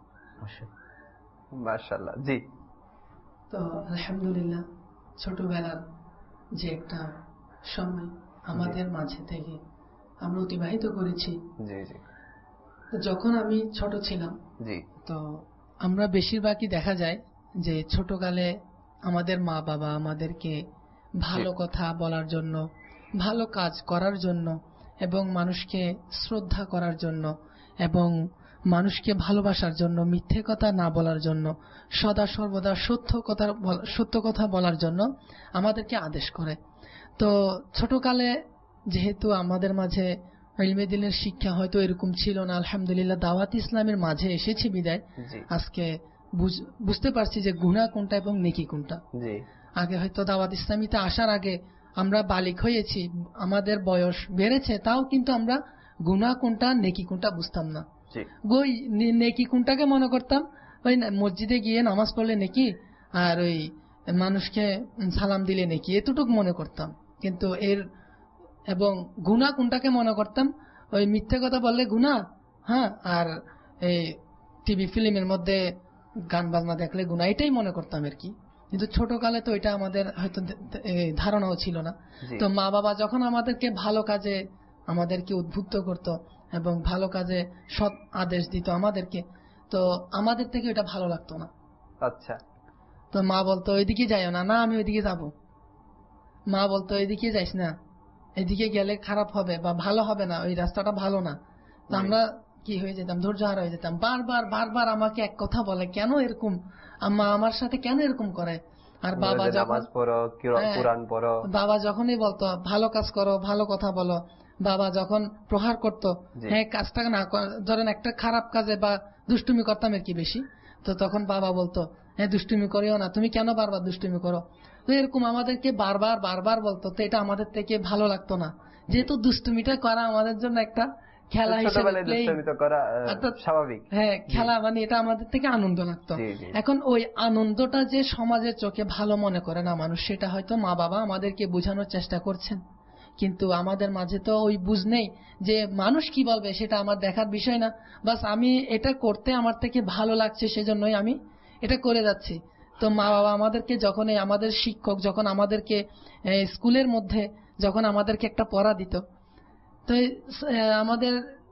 মাশাআল্লাহ। জি। তো আলহামদুলিল্লাহ, ছোটবেলার যে একটা সময় আমাদের মাঝে থেকে আমরা অতিবাহিত করেছি। জি জি। যখন আমি ছোট ছিলাম, জি, তো আমরা বেশিরভাগই দেখা যায় যে ছোটকালে আমাদের মা বাবা আমাদেরকে ভালো কথা বলার জন্য, ভালো কাজ করার জন্য এবং মানুষকে শ্রদ্ধা করার জন্য এবং মানুষকে ভালোবাসার জন্য, মিথ্যে কথা না বলার জন্য, সদা সর্বদা সত্য কথা সত্য কথা বলার জন্য আমাদেরকে আদেশ করে। তো ছোটকালে যেহেতু আমাদের মাঝে ইলমে দ্বীনের শিক্ষা হয়তো এরকম ছিল না, আলহামদুলিল্লাহ দাওয়াত ইসলামের মাঝে এসেছি বিদায় আজকে বুঝতে পারছি যে গুনাহ কোনটা এবং নেকি কোনটা। আগে হয়তো দাওয়াত ইসলামীতে আসার আগে আমরা বালিক হয়েছি, আমাদের বয়স বেড়েছে, তাও কিন্তু আমরা গুনাহ কোনটা নেকি কোনটা বুঝতাম না। ওই নেকি কোনটাকে মনে করতাম ওই মসজিদে গিয়ে নামাজ পড়লে নেকি আর ওই মানুষকে সালাম দিলে নেকি, এতটুকু মনে করতাম। কিন্তু এর এবং গুনাহ কোনটাকে মনে করতাম, ওই মিথ্যে কথা বললে গুনাহ, হ্যাঁ, আর এই টিভি ফিল্মের মধ্যে গান বাজনা দেখলে গুনাহ, এটাই মনে করতাম আর কি। কিন্তু ছোটকালে তো এটা আমাদের হয়তো ধারণাও ছিল না। তো মা বাবা যখন আমাদেরকে ভালো কাজে আমাদেরকে উদ্বুদ্ধ করত এবং ভালো কাজে সৎ আদেশ দিত আমাদেরকে, তো আমাদের থেকে এটা ভালো লাগতো না। আচ্ছা। তো মা বলতো ওইদিকে যাইও না, না আমি ওইদিকে যাব। মা বলতো এইদিকে যাইস না, এদিকে গেলে খারাপ হবে বা ভালো হবে না, ওই রাস্তাটা ভালো না। তো আমরা কি হয়ে যেতাম, ধৈর্য হারা হয়ে যেতাম। বারবার বারবার আমাকে এক কথা বলে, কেন এরকম আম্মা আমার সাথে কেন এরকম করে, আর বাবা যখন বাবা যখনই বলতো ভালো কাজ করো, ভালো কথা বলো, বাবা যখন প্রহার করতো, হ্যাঁ কাজটা না ধরেন একটা খারাপ কাজে বা দুষ্টুমি করতাম আর কি বেশি, তো তখন বাবা বলতো হ্যাঁ দুষ্টুমি করিও না, তুমি কেন বারবার দুষ্টুমি করো। তো এরকম আমাদেরকে বারবার বারবার বলতো, তো এটা আমাদের থেকে ভালো লাগতো না, যেহেতু দুষ্টুমিটা করা আমাদের জন্য একটা খেলা হিসেবে স্বাভাবিক, হ্যাঁ খেলা মানে এটা আমাদের থেকে আনন্দ লাগতো। এখন ওই আনন্দটা যে সমাজের চোখে ভালো মনে করে না মানুষ, সেটা হয়তো মা বাবা আমাদেরকে বোঝানোর চেষ্টা করছেন, কিন্তু আমাদের মাঝে তো ওই বুঝ নেই যে মানুষ কি বলবে সেটা আমার দেখার বিষয় না, বাস আমি এটা করতে আমার থেকে ভালো লাগছে সেজন্যই আমি এটা করে যাচ্ছি। তো মা বাবা আমাদেরকে যখন আমাদের শিক্ষক যখন আমাদেরকে স্কুলের মধ্যে যখন আমাদেরকে একটা পড়া দিত, তো আমাদের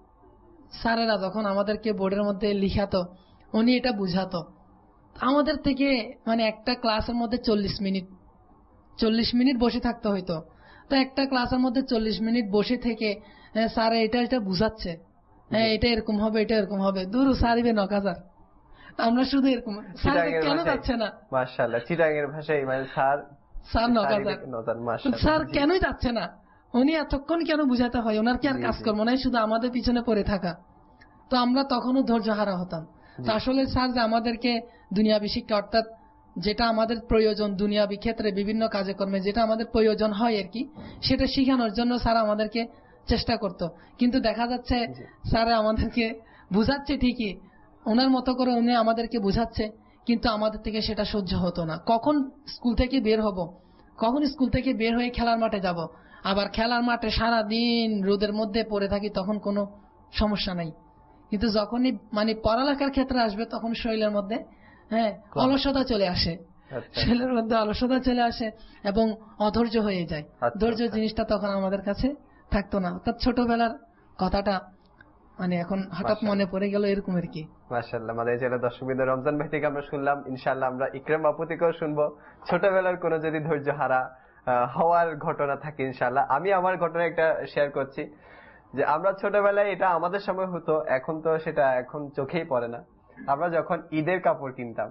স্যারেরা যখন আমাদেরকে বোর্ডের মধ্যে লিখাতো, উনি এটা বুঝাতো আমাদের থেকে, মানে একটা ক্লাসের মধ্যে চল্লিশ মিনিট চল্লিশ মিনিট বসে থাকতে হইতো। তো একটা ক্লাসের মধ্যে চল্লিশ মিনিট বসে থেকে স্যার এটা এটা বুঝাচ্ছে, হ্যাঁ এটা এরকম হবে, এটা এরকম হবে, দূর সারিবে নকাজার, আমরা শুধু এরকম স্যার কেন যাচ্ছে না, মাশাআল্লাহ চিটাঙ্গের ভাষায় মানে স্যার স্যার নকাজার, স্যার কেনই যাচ্ছে না, উনি এতক্ষণ কেন বুঝাতে হয়, ওনার কি আর কাজকর্ম নাই, শুধু আমাদের পিছনে পড়ে থাকা। তো আমরা তখনও ধৈর্য হারা হতাম। তো আসলে স্যার যে আমাদেরকে দুনিয়াবি শিক্ষা, অর্থাৎ যেটা আমাদের প্রয়োজন দুনিয়াবি ক্ষেত্রে বিভিন্ন কাজে কর্মে যেটা আমাদের প্রয়োজন হয় আর কি, সেটা শিখানোর জন্য স্যার আমাদেরকে চেষ্টা করত। কিন্তু দেখা যাচ্ছে স্যার আমাদেরকে বুঝাচ্ছে ঠিকই, ওনার মতো করে উনি আমাদেরকে বুঝাচ্ছে, কিন্তু আমাদের থেকে সেটা সহ্য হতো না। কখন স্কুল থেকে বের হব, কখন স্কুল থেকে বের হয়ে খেলার মাঠে যাব, আবার খেলার মাঠে সারা দিন রোদের মধ্যে পড়ে থাকি, তখন কোনো সমস্যা নাই। কিন্তু যখনই মানে পড়ালেখার ক্ষেত্রে আসবে তখন শরীরের মধ্যে হ্যাঁ অলসতা চলে আসে, শরীরের মধ্যে অলসতা চলে আসে এবং অধৈর্য হয়ে যায়। ধৈর্য জিনিসটা তখন আমাদের কাছে থাকতো না। অর্থাৎ ছোটবেলার কথাটা মানে এখন হঠাৎ মনে পড়ে গেল এরকম আর কি। মাশাআল্লাহ, মানে যারা দর্শকবৃন্দ রমজান ভাই থেকে আমরা শুনলাম, ইনশাআল্লাহ আমরা ইকরাম আপু থেকেও শুনবো ছোটবেলার কোনো যদি ধৈর্য হারা হওয়ার ঘটনা থাকে ইনশাআল্লাহ। আমি আমার ঘটনা একটা শেয়ার করছি যে আমরা ছোটবেলায় এটা আমাদের সময় হতো, এখন তো সেটা এখন চোখেই পড়ে না। আমরা যখন ঈদের কাপড় কিনতাম,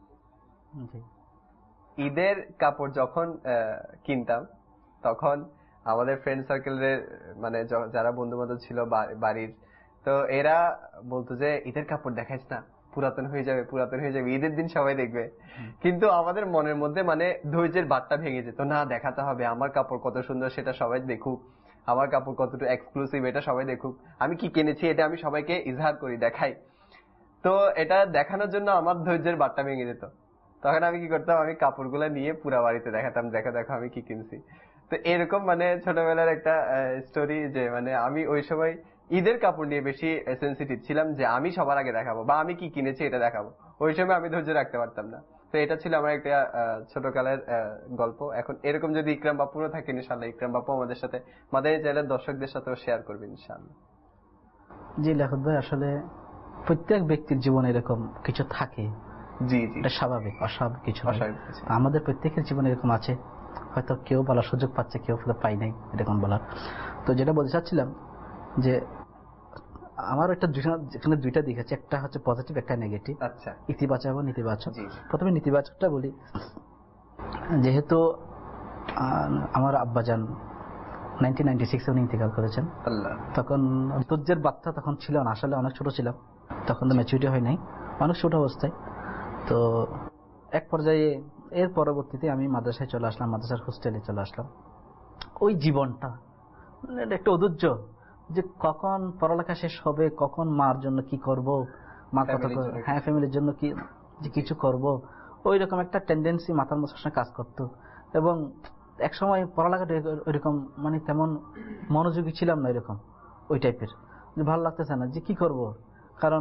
ঈদের কাপড় যখন কিনতাম তখন আমাদের ফ্রেন্ড সার্কেলের মানে যারা বন্ধু বান্ধব ছিল বাড়ির, তো এরা বলতো যে ঈদের কাপড় দেখাইস না, পুরাতন হয়ে যাবে পুরাতন হয়ে যাবে, ঈদের দিন সবাই দেখবে। কিন্তু আমাদের মনের মধ্যে মানে ধৈর্যের বাটটা ভেঙে যেত, না দেখাতে হবে, আমার কাপড় কত সুন্দর সেটা সবাই দেখুক, আমার কাপড় কতটুকু এক্সক্লুসিভ এটা সবাই দেখুক, আমি কি কিনেছি এটা আমি সবাইকে ইজহার করি, দেখাই। তো এটা দেখানোর জন্য আমার ধৈর্যের বাটটা ভেঙে যেত। তখন আমি কি করতাম, আমি কাপড়গুলো নিয়ে পুরা বাড়িতে দেখাতাম, দেখো দেখো আমি কি কিনছি। তো এরকম মানে ছোটবেলার একটা স্টোরি যে মানে আমি ওই সময় ঈদের কাপড় নিয়ে বেশি সেন্সিটিভ ছিলাম, যে আমি সবার আগে দেখাবো বা আমি কি কিনেছি এটা দেখাবো। ওই সময় আমি ধৈর্য রাখতে পারতাম না। তো এটা ছিল আমার একটা ছোটকালের গল্প। এখন এরকম যদি ইকরাম বাপুরও থাকে ইনশাআল্লাহ, ইকরাম বাপু আমাদের সাথে মাদানী চ্যানেলের দর্শকদের সাথেও শেয়ার করবেন ইনশাআল্লাহ। জি লিয়াকত ভাই, আসলে প্রত্যেক ব্যক্তির জীবনে এরকম কিছু থাকে, জি জি এটা স্বাভাবিক, অস্বাভাবিক কিছু আমাদের প্রত্যেকের জীবনে এরকম আছে, হয়তো কেউ বলার সুযোগ পাচ্ছে, কেউ পাই নাই এরকম বলার। তো যেটা বলতে চাচ্ছিলাম যে আমার একটা এখানে দুইটা দিক আছে, একটা হচ্ছে পজিটিভ, একটা নেগেটিভ। আচ্ছা, ইতিবাচক এবং নেতিবাচক। প্রথমে নেতিবাচকটা বলি। যেহেতু আমার আব্বাজান নাইনটিন নাইনটি সিক্স উনি ইন্তেকাল করেছেন, তখন ধৈর্যের বার্তা তখন ছিল না, আসলে অনেক ছোট ছিলাম তখন, তো ম্যাচুরিটি হয় নাই, অনেক ছোট অবস্থায়। তো এক পর্যায়ে এর পরবর্তীতে আমি মাদ্রাসায় চলে আসলাম, মাদ্রাসার হোস্টেলে চলে আসলাম। ওই জীবনটা একটা অধৈর্য, যে কখন পড়ালেখা শেষ হবে, কখন মার জন্য কি করব, মা কত হ্যাঁ ফ্যামিলির জন্য কি যে কিছু করব, ওই রকম একটা টেন্ডেন্সি মাথার মধ্যে সবসময় কাজ করতো। এবং এক সময় পড়ালেখাটা ওইরকম মানে তেমন মনোযোগী ছিলাম না, এরকম ওই টাইপের, যে ভালো লাগতেছে না যে কি করব, কারণ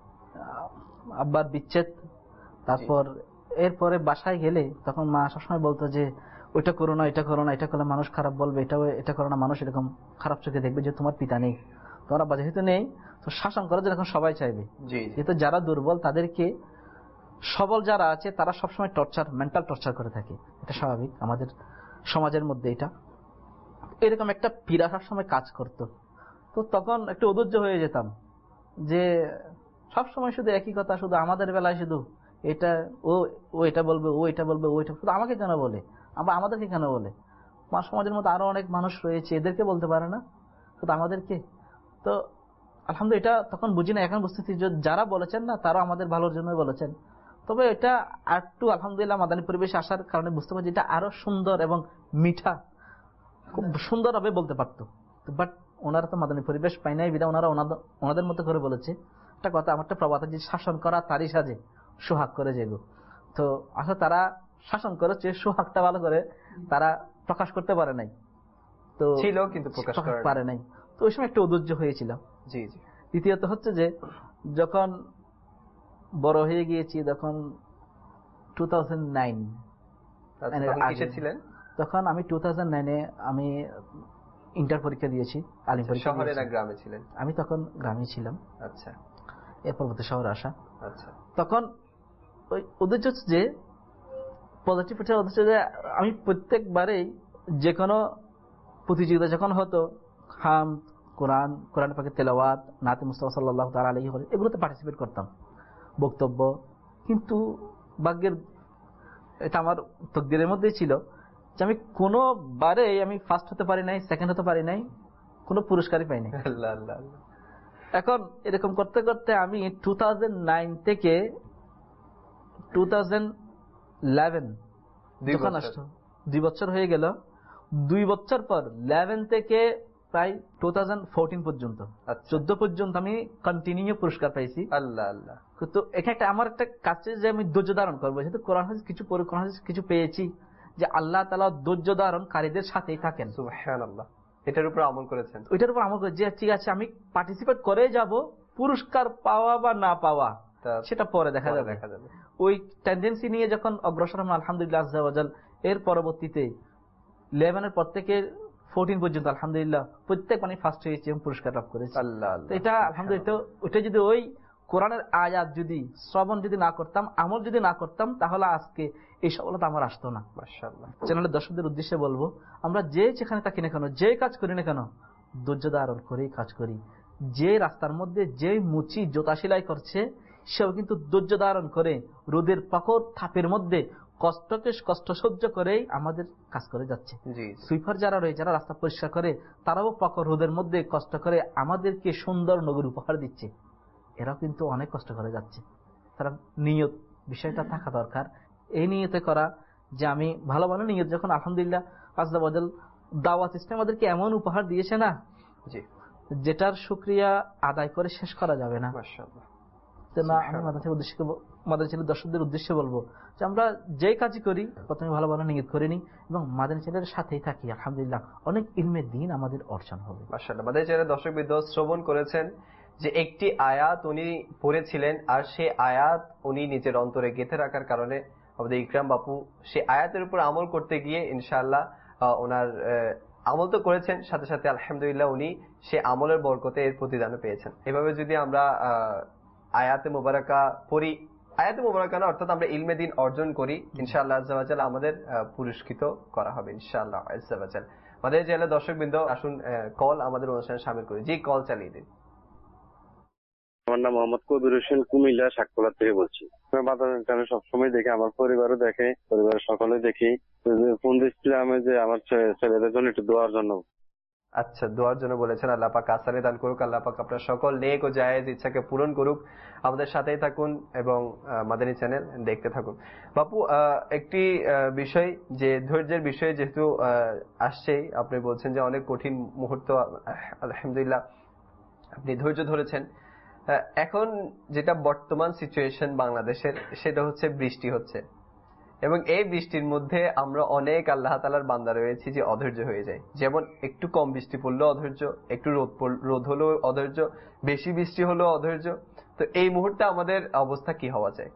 আব্বার বিচ্ছেদ। তারপর এরপরে বাসায় গেলে তখন মা সবসময় বলতো যে ওইটা করো না, এটা করো না, এটা করলে মানুষ খারাপ বলবে, এটা এটা করো না, মানুষ এরকম খারাপ চোখে দেখবে, যে তোমার পিতা নেই, তোমার আব্বা যেহেতু নেই, তো শাসন করার জন্য এখন সবাই চাইবে। যেহেতু যারা দুর্বল তাদেরকে সবল যারা আছে তারা সবসময় টর্চার, মেন্টাল টর্চার করে থাকে, এটা স্বাভাবিক আমাদের সমাজের মধ্যে। এটা এরকম একটা পীড়া সবসময় কাজ করত। তো তখন একটু অধৈর্য হয়ে যেতাম, যে সবসময় শুধু একই কথা, শুধু আমাদের বেলায় শুধু এটা ও ও এটা বলবে, ও এটা বলবে, ও এটা আমাকে কেন বলে, আবার আমাদেরকে কেন বলে? আমার সমাজের মধ্যে আরো অনেক মানুষ রয়েছে, এদেরকে বলতে পারে না, শুধু আমাদেরকে। তো আলহামদুলিল্লাহ এটা তখন বুঝি না, এখন বুঝতেছি যে যারা বলেছেন না তারা আমাদের ভালোর জন্য বলেছেন। তবে এটা একটু আলহামদুলিল্লাহ মাদানী পরিবেশে আসার কারণে বুঝতে পারছি এটা আরো সুন্দর এবং মিঠা, খুব সুন্দর ভাবে বলতে পারতো। বাট ওনারা তো মাদানী পরিবেশ পাই নাই, বিধা ওনারা ওনাদের মতো করে বলেছে। একটা কথা, আমার একটা প্রবাদ যে শাসন করা তারই সাজে সোহাগ করে যেগো। তো আসলে তারা শাসন করেছে, সোহাগটা ভালো করে তারা প্রকাশ করতে পারে নাই, তো ছিল কিন্তু প্রকাশ করতে পারে নাই। তো ওই সময় একটু অধৈর্য হয়েছিল। জি জি। দ্বিতীয়ত হচ্ছে যে যখন বড় হয়ে গিয়েছি, তখন টু থাউজেন্ড নাইন ছিলেন, তখন আমি টু থাউজেন্ড নাইনে আমি ইন্টার পরীক্ষা দিয়েছি। আলিম পরীক্ষা। শহরে না গ্রামে ছিলেন? আমি তখন গ্রামে ছিলাম। আচ্ছা। এর পরবর্তী শহরে আসা। আচ্ছা। তখন ওই উদ্দেশ্য হচ্ছে যে পজিটিভ উদ্দেশ্য যে আমি প্রত্যেকবারেই যে কোনো প্রতিযোগিতা যখন হতো, হাম কোরআন, কোরআন পাকের তেলাওয়াত, নাতে মুস্তাফা সাল্লাল্লাহু তাআলা আলাইহি এগুলোতে পার্টিসিপেট করতাম, বক্তব্য। কিন্তু ভাগ্যের, এটা আমার তকদিরের মধ্যেই ছিল যে আমি কোনোবারে আমি ফার্স্ট হতে পারি নাই, সেকেন্ড হতে পারি নাই, কোনো পুরস্কারই পাই নাই। এখন এরকম করতে করতে আমি টু থাউজেন্ড নাইন থেকে টু থাউজেন্ড ইলেভেন যখন আসলো, দুই বছর হয়ে গেল। দুই বছর পর ইলেভেন থেকে প্রায় টু থাউজেন্ড ফোরটিন পর্যন্ত, চোদ্দ পর্যন্ত আমি কন্টিনিউ পুরস্কার পাইছি। আল্লাহ আল্লাহ। তো এখানে একটা আমার একটা কাছে যে আমি ধৈর্য ধারণ করবো, যেহেতু কোরআন হাদিস কিছু পড়ে, কোরআন হাদিস কিছু পেয়েছি যে আল্লাহ তাআলা ধৈর্য ধারণকারীদের সাথেই থাকেন। সুবহানাল্লাহ। এটার উপর আমল করেছেন? ওইটার উপর আমল করে যে ঠিক আছে আমি পার্টিসিপেট করে যাব, পুরস্কার পাওয়া বা না পাওয়া সেটা পরে দেখা যাবে। দেখা যাবে ওই টেন্ডেন্সি নিয়ে যখন অগ্রসর হলাম আলহামদুলিল্লাহ আযজা ওয়া জাল। এর পরবর্তীতে ইলেভেনের পর থেকে ফোরটিন পর্যন্ত আলহামদুলিল্লাহ প্রত্যেক মানে ফার্স্ট হয়েছে এবং পুরস্কার লাভ করেছি। এটা আলহামদুলিল্লাহ। ওইটা যদি ওই কোরআনের আয়াত যদি শ্রবণ যদি না করতাম, আমল যদি না করতাম, তাহলে আজকে এই সফলতা আমার আসতো না। মাশাআল্লাহ। চ্যানেলের দর্শকদের উদ্দেশ্যে বলবো, আমরা যে যেখানে থাকি না কেন, যে কাজ করি না কেন, ধৈর্য ধারণ করেই কাজ করি। যে রাস্তার মধ্যে যে মুচি জোতা সেলাই করছে, সেও কিন্তু ধৈর্য ধারণ করে রোদের প্রখর তাপের মধ্যে কষ্টকে কষ্ট সহ্য করেই আমাদের কাজ করে যাচ্ছে। সুইপার যারা রয়েছে, যারা রাস্তা পরিষ্কার করে, তারাও প্রখর রোদের মধ্যে কষ্ট করে আমাদেরকে সুন্দর নগর উপহার দিচ্ছে। এরাও কিন্তু অনেক কষ্ট করে যাচ্ছে। তারা নিয়ত বিষয়টা থাকা দরকার। এই নিয়তে করা যে আমি ভালো ভালো নিয়ত, যখন আলহামদুলিল্লাহ আযজা ওয়া জাল দাওয়াত সিস্টেম আমাদেরকে এমন উপহার দিয়েছে না, যেটার শুকরিয়া আদায় করে শেষ করা যাবে না। মাশাআল্লাহ। আমি মাদ্রাসার উদ্দেশ্যে, মাদ্রাসার দর্শকদের উদ্দেশ্যে বলবো যে আমরা যে কাজই করি প্রথমে ভালো ভালো নিয়ত করে নিই এবং মাদ্রাসার সাথেই থাকি, আলহামদুলিল্লাহ অনেক ইলমের দিন আমাদের অর্জন হবে। মাশাআল্লাহ। মাদ্রাসার দর্শকবৃন্দ শ্রবণ করেছেন যে একটি আয়াত উনি পড়েছিলেন, আর সেই আয়াত উনি নিজের অন্তরে গেঁথে রাখার কারণে আমাদের ইকরাম বাপু সেই আয়াতের উপর আমল করতে গিয়ে ইনশাআল্লাহ ওনার আমল তো করেছেন, সাথে সাথে আলহামদুলিল্লাহ উনি সে আমলের বরকতে এর প্রতিদানও পেয়েছেন। এভাবে যদি আমরা আয়াতে মুবারাকা পড়ি, আয়াতে মুবারাকা না অর্থাৎ আমরা ইলমে দিন অর্জন করি, ইনশাআল্লাহ আযজা ওয়া জাল আমাদের পুরস্কৃত করা হবে ইনশাআল্লাহ আযজা ওয়া জাল। আমাদের জেলা দর্শকবৃন্দ আসুন কল আমাদের অনুষ্ঠানে শামিল করি। জি, কল চালিয়ে দিন। আমার নাম মোহাম্মদ কবির হোসেন, কুমিল্লা শাকতলা থেকে বলছি। আমি সবসময় দেখি, আমার পরিবারও দেখে, পরিবারের সকলে দেখি। ফোন দিচ্ছিলাম যে আমার ছেলেদের জন্য একটু দোয়ার জন্য। আচ্ছা, দোয়ার জন্য বলেছেন। আল্লাহ পাক আসারে দান করুক, আল্লাহ পাক আপনার সকল নেক ও জায়েজ ইচ্ছাকে পূরণ করুক। আমাদের সাথেই থাকুন এবং মাদানী চ্যানেল দেখতে থাকুন। বাপু, একটি বিষয় যে ধৈর্যের বিষয় যেহেতু আসছেই, আপনি বলছেন যে অনেক কঠিন মুহূর্ত আলহামদুলিল্লাহ আপনি ধৈর্য ধরেছেন। এখন যেটা বর্তমান সিচুয়েশন বাংলাদেশের, সেটা হচ্ছে বৃষ্টি হচ্ছে এবং এই বৃষ্টির মধ্যে আমরা অনেক আল্লাহ তাআলার বান্দা রয়েছি যে অধৈর্য হয়ে যায়। যেমন একটু কম বৃষ্টি পড়লেও অধৈর্য, একটু রোদ রোদ হলেও অধৈর্য, বেশি বৃষ্টি হলেও অধৈর্য। তো এই মুহূর্তে আমাদের অবস্থা কি হওয়া যায়?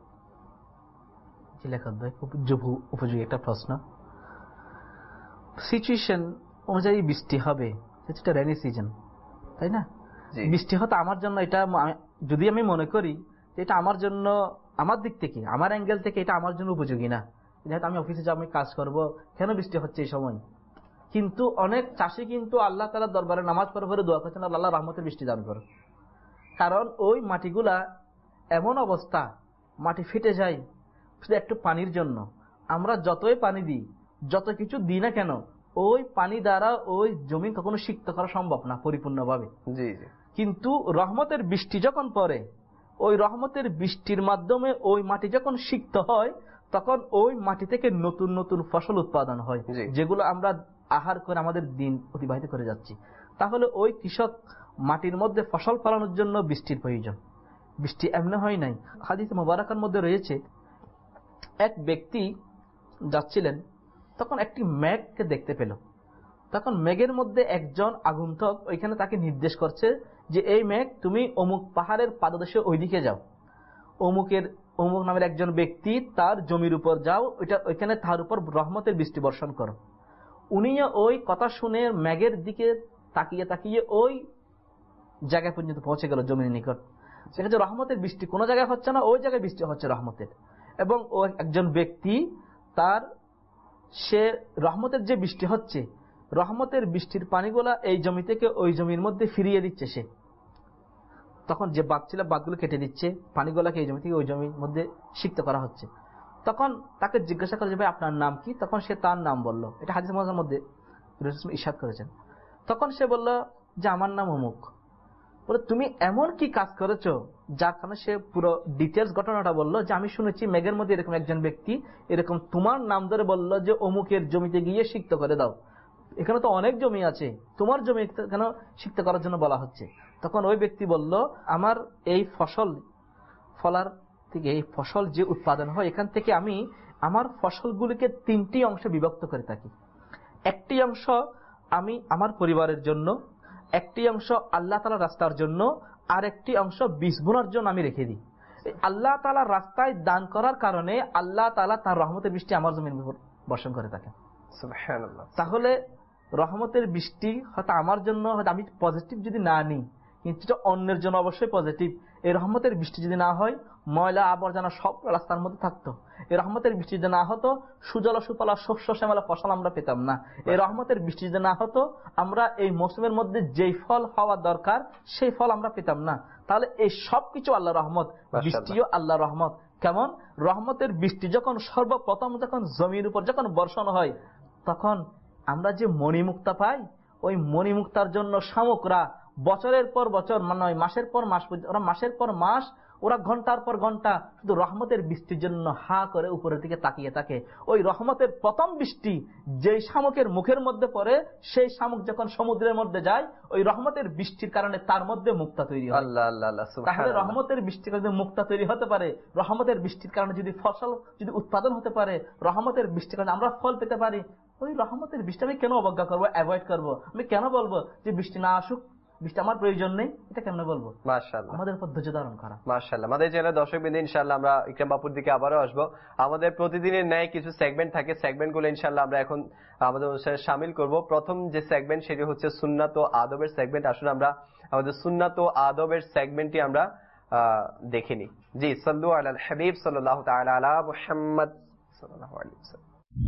খুব উপযোগী একটা প্রশ্ন। সিচুয়েশন অনুযায়ী বৃষ্টি হবে, এটা রেইনি সিজন, তাই না? বৃষ্টি হতে আমার জন্য এটা, যদি আমি মনে করি এটা আমার জন্য, আমার দিক থেকে, আমার অ্যাঙ্গেল থেকে এটা আমার জন্য উপযোগী না, যেহেতু আমি অফিসে যাবো, আমি কাজ করব, কেন বৃষ্টি হচ্ছে এই সময়? কিন্তু অনেক চাষি কিন্তু আল্লাহ তাআলার দরবারে নামাজ পড়ে পড়ে দোয়া করছেন, আল্লাহ রহমতের বৃষ্টি দান করো। কারণ ওই মাটিগুলা এমন অবস্থা, মাটি ফেটে যায়, শুধু একটু পানির জন্য। আমরা যতই পানি দিই, যত কিছু দিই না কেন, ওই পানি দ্বারা ওই জমি কখনো সিক্ত করা সম্ভব না পরিপূর্ণভাবে। জি জি। কিন্তু রহমতের বৃষ্টি যখন পড়ে, ওই রহমতের বৃষ্টির মাধ্যমে ওই মাটি যখন সিক্ত হয়, তখন ওই মাটি থেকে নতুন নতুন ফসল উৎপাদন হয়, যেগুলো আমরা আহার করে আমাদের দিন অতিবাহিত করে যাচ্ছি। তাহলে ওই কৃষক মাটির মধ্যে ফসল ফলানোর জন্য বৃষ্টির প্রয়োজন। বৃষ্টি এমনি হয় নাই। হাদিস মুবারাকার মধ্যে রয়েছে, এক ব্যক্তি যাচ্ছিলেন, তখন একটি মেঘকে দেখতে পেল। তখন মেঘের মধ্যে একজন আগন্তুক ওইখানে তাকে নির্দেশ করছে যে এই মেঘ, তুমি অমুক পাহাড়ের পাদদেশে ওইদিকে যাও, অমুকের অমুক নামের একজন ব্যক্তি তার জমির উপর যাও, ওইটা ওইখানে তার উপর রহমতের বৃষ্টি বর্ষণ করো। উনি ওই কথা শুনে মেঘের দিকে তাকিয়ে তাকিয়ে ওই জায়গায় পর্যন্ত পৌঁছে গেল, জমির নিকট। সেখানে রহমতের বৃষ্টি কোনো জায়গায় হচ্ছে না, ওই জায়গায় বৃষ্টি হচ্ছে রহমতের। এবং ও একজন ব্যক্তি তার সে রহমতের যে বৃষ্টি হচ্ছে, রহমতের বৃষ্টির পানিগুলা এই জমি থেকে ওই জমির মধ্যে ফিরিয়ে দিচ্ছে। সে তখন যে বাদ ছিল বাদগুলো কেটে দিচ্ছে, পানিগুলাকে এই জমি থেকে ওই জমির মধ্যে সিক্ত করা হচ্ছে। তখন তাকে জিজ্ঞাসা করে যে ভাই আপনার নাম কি? তখন সে তার নাম বলল। এটা হাদিস মুবারকের মধ্যে ইরশাদ করেছেন। তখন সে বলল যে আমার নাম অমুক। বলে তুমি এমন কি কাজ করেছো, যার কারণে সে পুরো ডিটেলস ঘটনাটা বললো, যে আমি শুনেছি মেঘের মধ্যে এরকম একজন ব্যক্তি এরকম তোমার নাম ধরে বলল যে অমুকের জমিতে গিয়ে সিক্ত করে দাও, এখানে তো অনেক জমি আছে, তোমার জমি কেন সিক্ত করার জন্য বলা হচ্ছে? তখন ওই ব্যক্তি বলল, আমার এই ফসল ফলার থেকে, এই ফসল যে উৎপাদন হয় এখান থেকে আমি আমার ফসলগুলিকে তিনটি অংশে বিভক্ত করে থাকি। একটি অংশ আমি আমার পরিবারের জন্য, একটি অংশ আল্লাহ তাআলার রাস্তার জন্য, আর একটি অংশ বীজ বোনার জন্য আমি রেখে দিই। আল্লাহ তাআলার রাস্তায় দান করার কারণে আল্লাহ তাআলা তার রহমতের বৃষ্টি আমার জমির উপর বর্ষণ করে থাকেন। সুবহানাল্লাহ। তাহলে রহমতের বৃষ্টি হয়তো আমার জন্য, হয়তো আমি পজিটিভ যদি না নিই, কিন্তু অন্যের জন্য অবশ্যই পজিটিভ। এই রহমতের বৃষ্টি যদি না হয়, ময়লা আবর্জনা সব রাস্তার মধ্যে থাকতো। এই রহমতের বৃষ্টি যদি না হতো, সুজলা সুফলা শস্য শ্যামলা ফসল আমরা পেতাম না। এই রহমতের বৃষ্টি যদি না হতো, আমরা এই মৌসুমের মধ্যে যেই ফল হওয়া দরকার সেই ফল আমরা পেতাম না। তাহলে এই সব কিছু আল্লাহ রহমত, বৃষ্টিও আল্লাহ রহমত। কেমন? রহমতের বৃষ্টি যখন সর্বপ্রথম যখন জমির উপর যখন বর্ষণ হয়, তখন আমরা যে মণিমুক্তা পাই, ওই মণিমুক্তার জন্য শামুকরা বছরের পর বছর, মানে মাসের পর মাস, ওরা মাসের পর মাস, ওরা ঘন্টার পর ঘন্টা শুধু রহমতের বৃষ্টির জন্য হা করে উপরের দিকে তাকিয়ে থাকে। ওই রহমতের প্রথম বৃষ্টি যেই শামুকের মুখের মধ্যে পড়ে, সেই শামুক যখন সমুদ্রের মধ্যে যায়, ওই রহমতের বৃষ্টির কারণে তার মধ্যে মুক্তা তৈরি হয়। আল্লাহ আল্লাহ আল্লাহ। তাহলে রহমতের বৃষ্টির কারণে মুক্তা তৈরি হতে পারে, রহমতের বৃষ্টির কারণে যদি ফসল যদি উৎপাদন হতে পারে, রহমতের বৃষ্টির কারণে আমরা ফল পেতে পারি, ওই রহমতের বৃষ্টি আমি কেন অবজ্ঞা করবো, অ্যাভয়েড করবো? আমি কেন বলবো যে বৃষ্টি না আসুক, বৃষ্টি আমার প্রয়োজন নেই? এটা কেমন বলবো? মাশাআল্লাহ, আমাদের উপর ধৈর্য ধারণ করা। মাশাআল্লাহ। আমাদের চ্যানেলের দর্শকবৃন্দ, ইনশাআল্লাহ আমরা ইকরাম বাপুর দিকে আবারও আসবো। আমাদের প্রতিদিনের ন্যায় কিছু সেগমেন্ট থাকে, সেগমেন্ট গুলো ইনশাআল্লাহ আমরা এখন আমাদের অনুষ্ঠানে শামিল করব। প্রথম যে সেগমেন্ট সেটি হচ্ছে সুন্নাত ও আদবের সেগমেন্ট। আসলে আমরা আমাদের সুন্নাত ও আদবের সেগমেন্টটি আমরা দেখে নিই। জি, সাল্লু আলাল হাবিব সাল্লাল্লাহু তাআলা আলা মুহাম্মদ সাল্লাল্লাহু আলাইহি ওয়াসাল্লাম।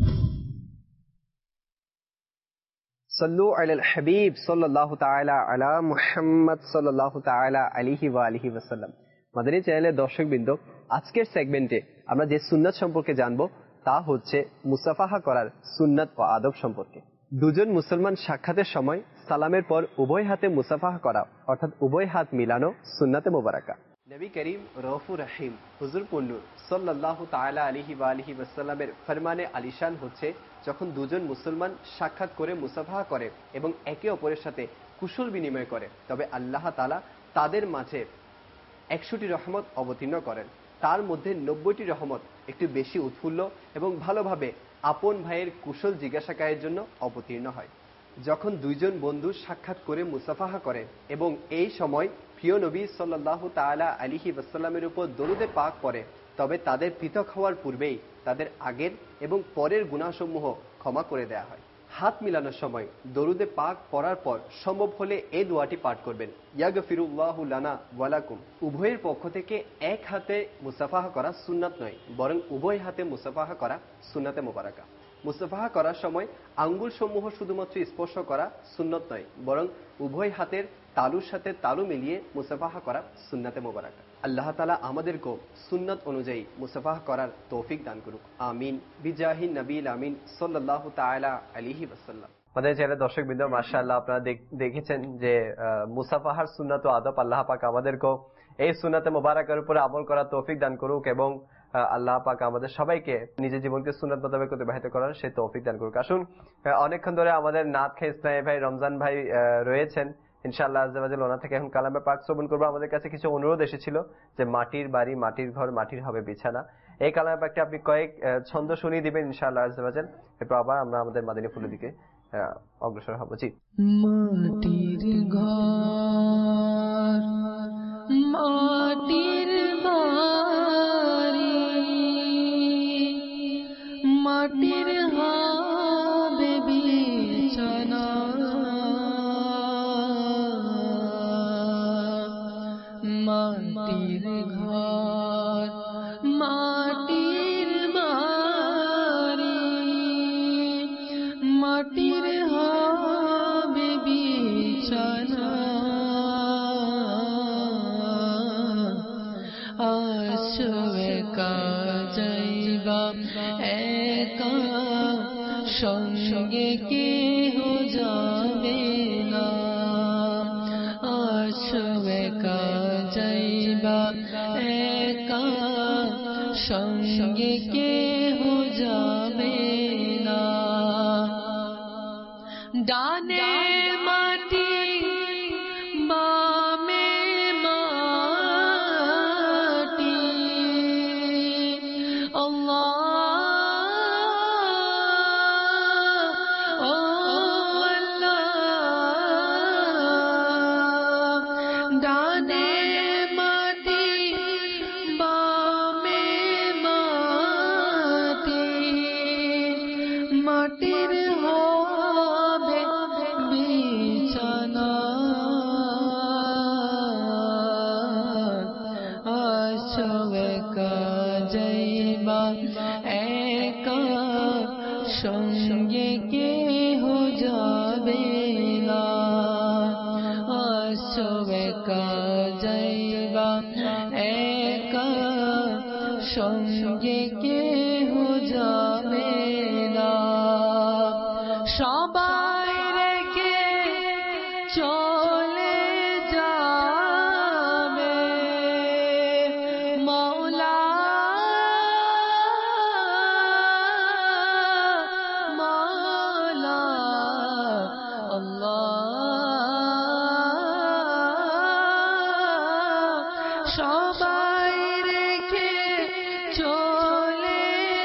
সাল্লু আলাল হাবিব সাল্লাল্লাহু তাআলা আলা মুহাম্মদ সাল্লাল্লাহু তাআলা আলাইহি ওয়া আলিহি ওয়াসাল্লাম। মাদানী চ্যানেলের দর্শকবৃন্দ, আজকের সেগমেন্টে আমরা যে সুন্নাত সম্পর্কে জানবো তা হচ্ছে মুসাফাহা করার সুন্নাত ও আদব সম্পর্কে। দুজন মুসলমান সাক্ষাতের সময় সালামের পর উভয় হাতে মুসাফাহা করা, অর্থাৎ উভয় হাত মিলানো সুন্নাতে মুবারাকা। নবী করিম রউফুর রহিম হুজুর পুন্নুর সাল্লাল্লাহু তাআলা আলাইহি ওয়া আলিহি ওয়াসাল্লামের ফরমানে আলিশান হচ্ছে, যখন দুজন মুসলমান সাক্ষাৎ করে মুসাফাহা করে এবং একে অপরের সাথে কুশল বিনিময় করে, তবে আল্লাহ তাআলা তাদের মাঝে একশোটি রহমত অবতীর্ণ করেন। তার মধ্যে নব্বইটি রহমত একটু বেশি উৎফুল্ল এবং ভালোভাবে আপন ভাইয়ের কুশল জিজ্ঞাসাকারের জন্য অবতীর্ণ হয়। যখন দুইজন বন্ধু সাক্ষাৎ করে মুসাফাহা করে এবং এই সময় প্রিয় নবী সাল্লাল্লাহু তাআলা আলাইহি ওয়াসাল্লামের উপর দরুদে পাক পড়ে, তবে তাদের পৃথক হওয়ার পূর্বেই তাদের আগের এবং পরের গুনাহসমূহ ক্ষমা করে দেয়া হয়। হাত মিলানোর সময় দরুদে পাক পড়ার পর সম্ভব হলে এই দোয়াটি পাঠ করবেন, ইয়াগফিরুল্লাহু লানা ওয়া লাকুম। উভয়ের পক্ষ থেকে এক হাতে মুসাফাহা করা সুন্নাত নয়, বরং উভয় হাতে মুসাফাহা করা সুন্নাতে মুবারাকা। মুসাফাহা করার সময় আঙ্গুল সমূহ শুধুমাত্র স্পর্শ করা সুন্নত নয়, বরং উভয় হাতের তালুর সাথে তালু মিলিয়ে মুসাফাহা করা সুন্নাতে মুবারাকা। আল্লাহ তাআলা আমাদেরকে সুন্নাত অনুযায়ী মুসাফাহ করার তৌফিক দান করুক, আমিন। বিজাহি নবীল আমিন সাল্লাল্লাহু তাআলা আলাইহি ওয়াসাল্লাম। আমাদের চ্যানেলে দর্শকবৃন্দ, মাশাআল্লাহ আপনারা দেখেছেন যে মুসাফাহার সুন্নাত ও আদব, আল্লাহ পাক আমাদেরকে এই সুন্নাতে মুবারাকার উপরে আমল করার তৌফিক দান করুক এবং আল্লাহ পাক আমাদের সবাইকে নিজের জীবনকে সুন্নাত মোতাবেক অতিবাহিত করার সেই তৌফিক দান করুক। আসুন, অনেকক্ষণ ধরে আমাদের নাত খাই ইসলামী ভাই রমজান ভাই রয়েছেন, ইনশাআল্লাহ আজ্জা ওয়া জাল্লা ওনার থেকে এখন কালামে পাক শ্রবণ করবো। আমাদের কাছে কিছু অনুরোধ এসেছিল যে মাটির বাড়ি, মাটির ঘর, মাটির হবে বিছানা, এই কালামে পাকটা আপনি কয়েক ছন্দ শুনিয়ে দিবেন ইনশাআল্লাহ আজ্জা ওয়া জাল্লা। এরপর আবার আমরা আমাদের মাদিনী ফুলের দিকে অগ্রসর হব। জি। মাটির ঘর, মাটির বাড়ি, মাটির হবে বিছানা, মাটির ঘর, মাটির বাড়ি, মাটির হবে বিছানা, আসবে কাজাইবা একা, সঙ্গে কেহ যাবে না, আসবে কাজাইবা একা, সঙ্গে কেহ যাবে না, ডানে মাটি বামে মাটি, আল্লাহ ও আল্লাহ, ডানে মাটি বামে মাটি, মাটির হবে বিছানা, আসবে কাজাইবা একা, সঙ্গে কেহ যাবে না, আসবে কাজাইবা একা, সঙ্গে কেহ যাবে না, সবাই রেখে চলে যাবে মওলা, মওলা আল্লাহ, সবাই রেখে চলে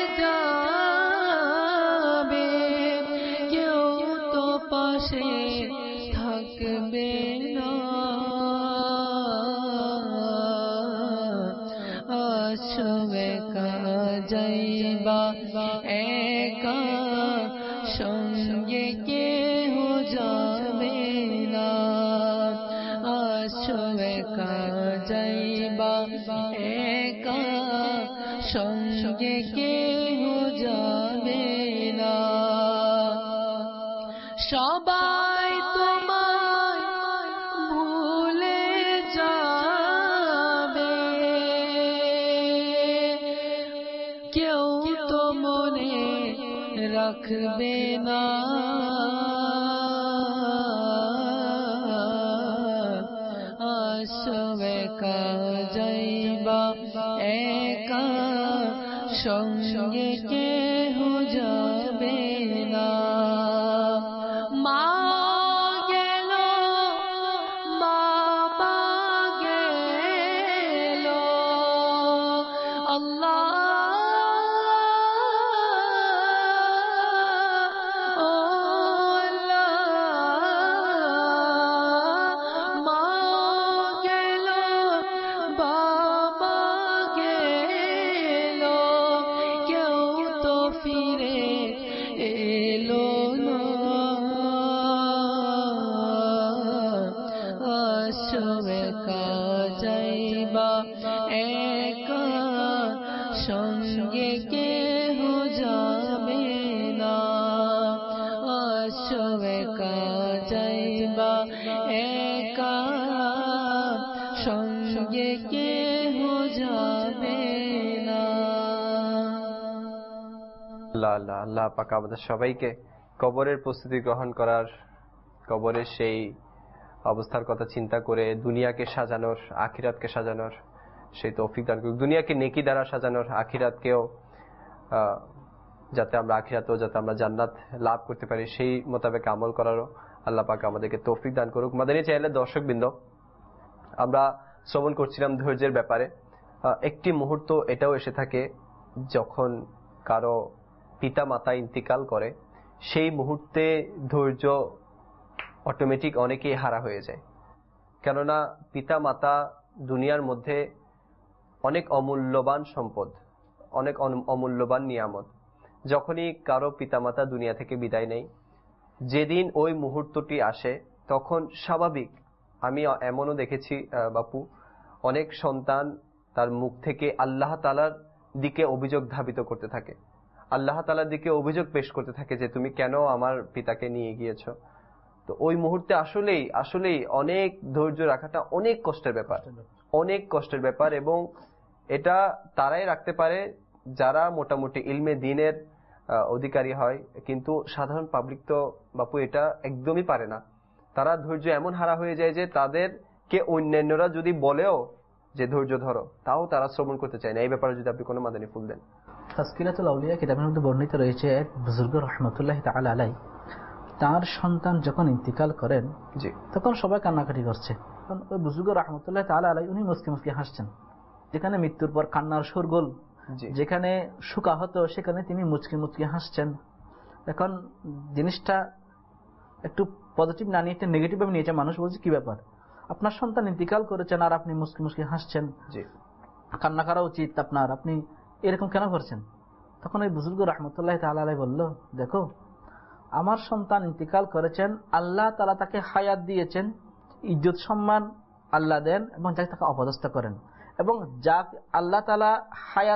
যাবে, কেউ তো পাশে থাকবে না, আসবে কাজাইবা একা, সঙ্গে কেহ যাবে না, আসবে কাজাইবা একা, সঙ্গে কেহ যাবে না, সবাই তোমায় ভুলে যাবে, কেউ তো মনে রাখবে না, আসবে কাজাইবা একা, সঙ্গে কেহ যাবে না, মা গেল বাবা গেল, আল্লাহ ও আল্লাহ, মা গেল বাবা গেল, কেউ তো ফিরে এলো না, আসবে কাজাইবা একা, সঙ্গে কেহ যাবে না, আসবে কাজাইবা একা, সঙ্গে কেহ আল্লাহ আল্লাহ আল্লাহ পাক আমাদের সবাইকে কবরের প্রস্তুতি গ্রহণ করার, কবরের সেই অবস্থার কথা চিন্তা করে দুনিয়াকে সাজানোর, আখিরাতকে সাজানোর সেই তৌফিক দান করুক। দুনিয়াকে নেকি দ্বারা সাজানোর, আখিরাতকেও যাতে আমরা আখিরাতেও যাতে আমরা জান্নাত লাভ করতে পারি সেই মোতাবেক আমল করারও আল্লাহ পাক আমাদেরকে তৌফিক দান করুক। মাদানী চ্যানেলের দর্শকবৃন্দ, আমরা শ্রবণ করছিলাম ধৈর্যের ব্যাপারে। একটি মুহূর্ত এটাও এসে থাকে যখন কারো পিতা মাতা ইন্তিকাল করে, সেই মুহূর্তে ধৈর্য অটোমেটিক অনেকেই হারা হয়ে যায়। কেননা পিতা মাতা দুনিয়ার মধ্যে অনেক অমূল্যবান সম্পদ, অনেক অমূল্যবান নিয়ামত। যখনই কারো পিতামাতা দুনিয়া থেকে বিদায় নেয়, যেদিন ওই মুহূর্তটি আসে তখন স্বাভাবিক, আমি এমনও দেখেছি বাপু, অনেক সন্তান তার মুখ থেকে আল্লাহ তাআলার দিকে অভিযোগ ধাবিত করতে থাকে, আল্লাহ তাআলার দিকে অভিযোগ পেশ করতে থাকে যে তুমি কেন আমার পিতাকে নিয়ে গিয়েছ। তো ওই মুহূর্তে আসলেই আসলেই অনেক ধৈর্য রাখাটা অনেক কষ্টের ব্যাপার, অনেক কষ্টের ব্যাপার। এবং এটা তারাই রাখতে পারে যারা মোটামুটি ইলমে দ্বীনের অধিকারী হয়, কিন্তু সাধারণ পাবলিক তো বাপু এটা একদমই পারে না। তারা ধৈর্য এমন হারা হয়ে যায় যে তাদেরকে অন্যান্যরা যদি বলেও যে ধৈর্য ধরো, তাও তারা শ্রবণ করতে চায় না। এই ব্যাপারে যদি আপনি কোনো মাদানী ফুল দেন। তাসকিরাতুল আউলিয়া কিতাবের মধ্যে বর্ণিত রয়েছে, এক বুজুর্গ রাহমাতুল্লাহি তাআলা আলাইহি তার সন্তান যখন ইন্তিকাল করেন জি তখন সবাই কান্নাকাটি করছে। কারণ ওই বুজুর্গ রাহমাতুল্লাহি তাআলা আলাইহি উনি মুসকি মুসকি হাসছেন। যেখানে মৃত্যুর পর কান্নার শোরগোল, যেখানে শোকাহত, সেখানে তিনি মুচকি মুচকি হাসছেন। এখন জিনিসটা একটু পজিটিভ না নিয়ে একটা নেগেটিভ ভাবে নিয়েছে মানুষ। বলছে কি ব্যাপার, আপনার সন্তান ইন্তিকাল করেছেন আর আপনি মুচকি মুচকি হাসছেন, কান্না করা উচিত আপনার, আপনি এরকম কেন করছেন? তখন ওই বুজুর্গ রাহমাতুল্লাহি তাআলা আলাইহি বলল, দেখো আমার সন্তান ইন্তিকাল করেছেন, আল্লাহ তাআলা তাকে হায়াত দিয়েছেন, ইজ্জত সম্মান আল্লাহ দেন এবং যাকে তাকে অপদস্থ করেন, এবং যাকে আল্লাহ তাআলা হায়াত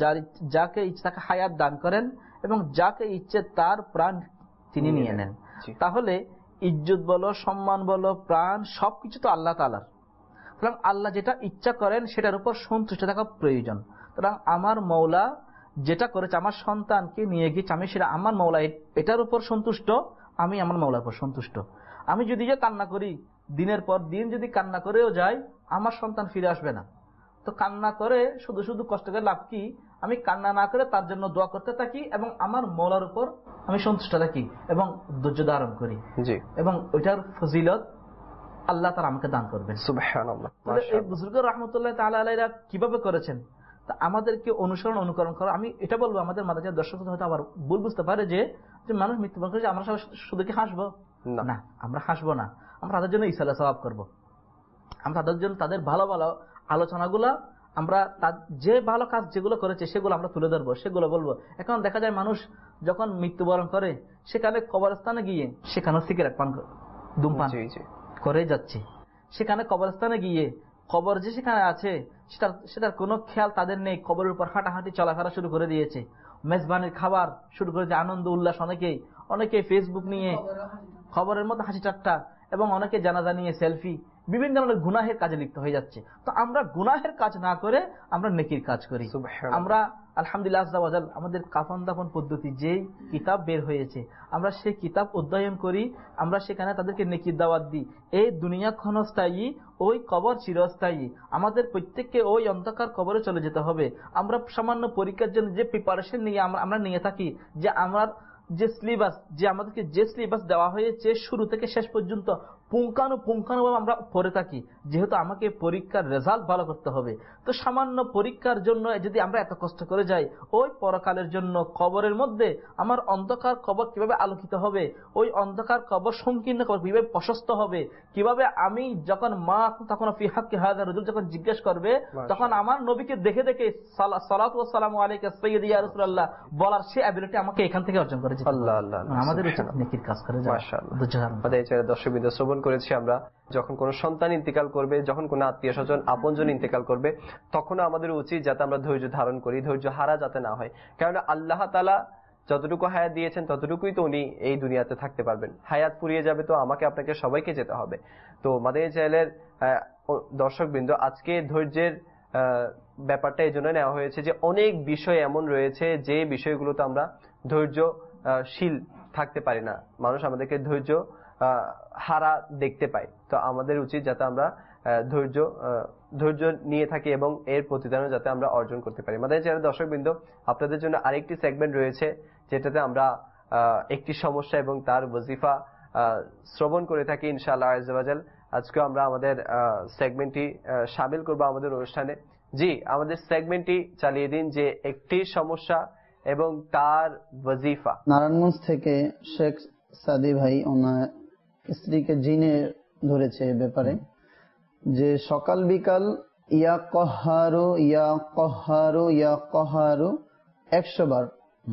যাকে ইচ্ছে তাকে হায়াত দান করেন এবং যাকে ইচ্ছে তার প্রাণ তিনি নিয়ে নেন। তাহলে ইজ্জত বলো, সম্মান বলো, প্রাণ সবকিছু তো আল্লাহ তাআলার। সুতরাং আল্লাহ যেটা ইচ্ছা করেন সেটার উপর সন্তুষ্ট থাকা প্রয়োজন। সুতরাং আমার মওলা যেটা করেছে, আমার সন্তানকে নিয়ে গিয়েছে, আমি সেটা আমার মওলা এটার উপর সন্তুষ্ট, আমি আমার মওলার উপর সন্তুষ্ট। আমি যদি যে কান্না করি, দিনের পর দিন যদি কান্না করেও যাই, আমার সন্তান ফিরে আসবে না। তো কান্না করে শুধু শুধু কষ্ট করে লাভ কি? আমি কান্না না করে তার জন্য দোয়া করতে থাকি এবং আমার মওলার উপর আমি সন্তুষ্ট থাকি এবং ধৈর্য ধারণ করি, এবং ওইটার ফজিলত আল্লাহ তাআলা আমাকে দান করবেন। সুবহানাল্লাহ। এই বুজুর্গ রাহমাতুল্লাহি তাআলা আলাইহিরা কিভাবে করেছেন তা আমাদেরকে অনুসরণ অনুকরণ করা। আমি এটা বলবো, আমাদের মাদ্রাসার দর্শক হয়তো আবার ভুল বুঝতে পারে যে মানুষ মৃত্যুবরণ করে আমরা শুধু কি হাসবো? না, আমরা হাসবো না, আমরা তাদের জন্য ইসালা সওয়াব করবো। আমরা তাদের জন্য তাদের ভালো ভালো আলোচনাগুলা, আমরা যে ভালো কাজ যেগুলো করেছে সেগুলো আমরা তুলে ধরবো, সেগুলো বলবো। এখন দেখা যায় মানুষ যখন মৃত্যুবরণ করে সেখানে কবরস্থানে গিয়ে সেখানে সিগারেট পান ধূমপান করে যাচ্ছে, সেখানে কবরস্থানে গিয়ে কবর যে সেখানে আছে সেটার সেটার কোনো খেয়াল তাদের নেই। কবরের উপর হাঁটাহাঁটি চলাফেরা শুরু করে দিয়েছে, মেজবানের খাবার শুরু করেছে, আনন্দ উল্লাস, অনেকেই অনেকে ফেসবুক নিয়ে খবরের মধ্যে হাসি ঠাট্টা, এবং অনেকে জানাজা নিয়ে সেলফি, বিভিন্ন ধরনের গুনাহের কাজে লিপ্ত হয়ে যাচ্ছে। তো আমরা গুনাহের কাজ না করে আমরা নেকির কাজ করি। আমরা আলহামদুলিল্লাহ আযজা ওয়া জাল আমাদের কাফন দাফন পদ্ধতি যেই কিতাব বের হয়েছে, আমরা সেই কিতাব অধ্যয়ন করি, আমরা সেখানে তাদেরকে নেকির দাওয়াত দিই। এই দুনিয়া ক্ষণস্থায়ী, ওই কবর চিরস্থায়ী। আমাদের প্রত্যেককে ওই অন্ধকার কবরে চলে যেতে হবে। আমরা সামান্য পরীক্ষার জন্য যে প্রিপারেশন নিয়ে আমরা আমরা নিয়ে থাকি, যে আমার যে সিলেবাস, যে আমাদেরকে যে সিলেবাস দেওয়া হয়েছে শুরু থেকে শেষ পর্যন্ত পুঙ্খানু পুঙ্খানুভাবে আমরা পড়ে থাকি, যেহেতু আমাকে পরীক্ষার রেজাল্ট ভালো করতে হবে। তো সামান্য পরীক্ষার জন্য যদি আমরা এত কষ্ট করে যাই, ওই পরকালের জন্য কবরের মধ্যে আমার অন্ধকার কবর কিভাবে আলোকিত হবে, ওই অন্ধকার কবর সংকীর্ণ কবর কিভাবে প্রশস্ত হবে, কিভাবে আমি যখন মা তখন ফি হাক্কি হাযা রাজুল যখন জিজ্ঞেস করবে, তখন আমার নবীকে দেখে দেখে সালাতু ওয়াস সালামু আলাইকা সাইয়্যিদি ইয়া রাসূলুল্লাহ বলার সেই অ্যাবিলিটি আমাকে এখান থেকে অর্জন করেছে। আল্লাহ আল্লাহ, আমাদের উচিত নেকির কাজ করে যাওয়া। মাশাআল্লাহ। দর্শকবৃন্দ, শ্রবণ করেছি আমরা, যখন কোন সন্তান ইন্তেকাল করবে, যখন কোন আত্মীয় স্বজন আপনজন ইন্তেকাল করবে, তখনও আমাদের উচিত যাতে আমরা ধৈর্য ধারণ করি, ধৈর্য হারা যাতে না হয়। কারণ আল্লাহ তাআলা যতটুকু হায়াত দিয়েছেন ততটুকুই তো উনি এই দুনিয়াতে থাকতে পারবেন। হায়াত ফুরিয়ে যাবে তো আমাকে আপনাকে সবাইকে যেতে হবে। তো মাদানী চ্যানেলের দর্শকবৃন্দ, আজকে ধৈর্যের ব্যাপারটা এই জন্য নেওয়া হয়েছে যে অনেক বিষয় এমন রয়েছে যে বিষয়গুলোতে আমরা ধৈর্যশীল থাকতে পারি না, মানুষ আমাদেরকে ধৈর্য হারা দেখতে পায়। তো আমাদের উচিত যাতে আমরা ধৈর্য ধৈর্য নিয়ে থাকি এবং এর প্রতিদান যাতে আমরা অর্জন করতে পারি। আমাদের চ্যানেল দর্শকবৃন্দ, আপনাদের জন্য আরেকটি সেগমেন্ট রয়েছে যেটাতে আমরা একটি সমস্যা এবং তার ওয়াজিফা শ্রবণ করে থাকি ইনশাআল্লাহ আযজা ওয়া জাল। আজকে আমরা আমাদের সেগমেন্টটি শামিল করব আমাদের অনুষ্ঠানে। জি, আমাদের সেগমেন্টটি চালিয়ে দিন, যে একটি সমস্যা এবং তার ওয়াজিফা। নারায়ণগঞ্জ থেকে শেখ সাদি ভাই ওনার স্ত্রীকে জিনে ধরেছে এ ব্যাপারে, যে সকাল বিকাল ইয়া কহারু ইয়া কহারু ইয়া কহারু একশো বার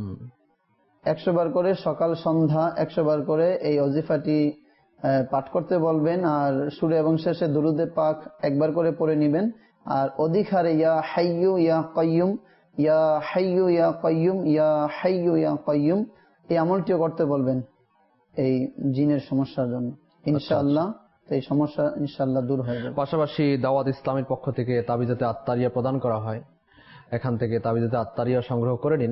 একশো বার করে সকাল সন্ধ্যা একশো বার করে এই ওজিফাটি পাঠ করতে বলবেন, আর শুরু এবং শেষে দুরুদে পাক একবার করে পড়ে নেবেন। আর অধিক হারে ইয়া হাইয়ু ইয়া কাইয়ুম ইয়া হাইয়ু ইয়া কাইয়ুম ইয়া হাইয়ু ইয়া কাইয়ুম এই আমলটিও করতে বলবেন এই জিনের সমস্যার জন্য। ইনশাআল্লাহ এই সমস্যা ইনশাআল্লাহ দূর হয়ে যাবে। পাশাপাশি দাওয়াত ইসলামের পক্ষ থেকে তাবিজাতে আত্তারিয়া প্রদান করা হয়, এখান থেকে তাবিজাতে আত্তারিয়া সংগ্রহ করে নিন।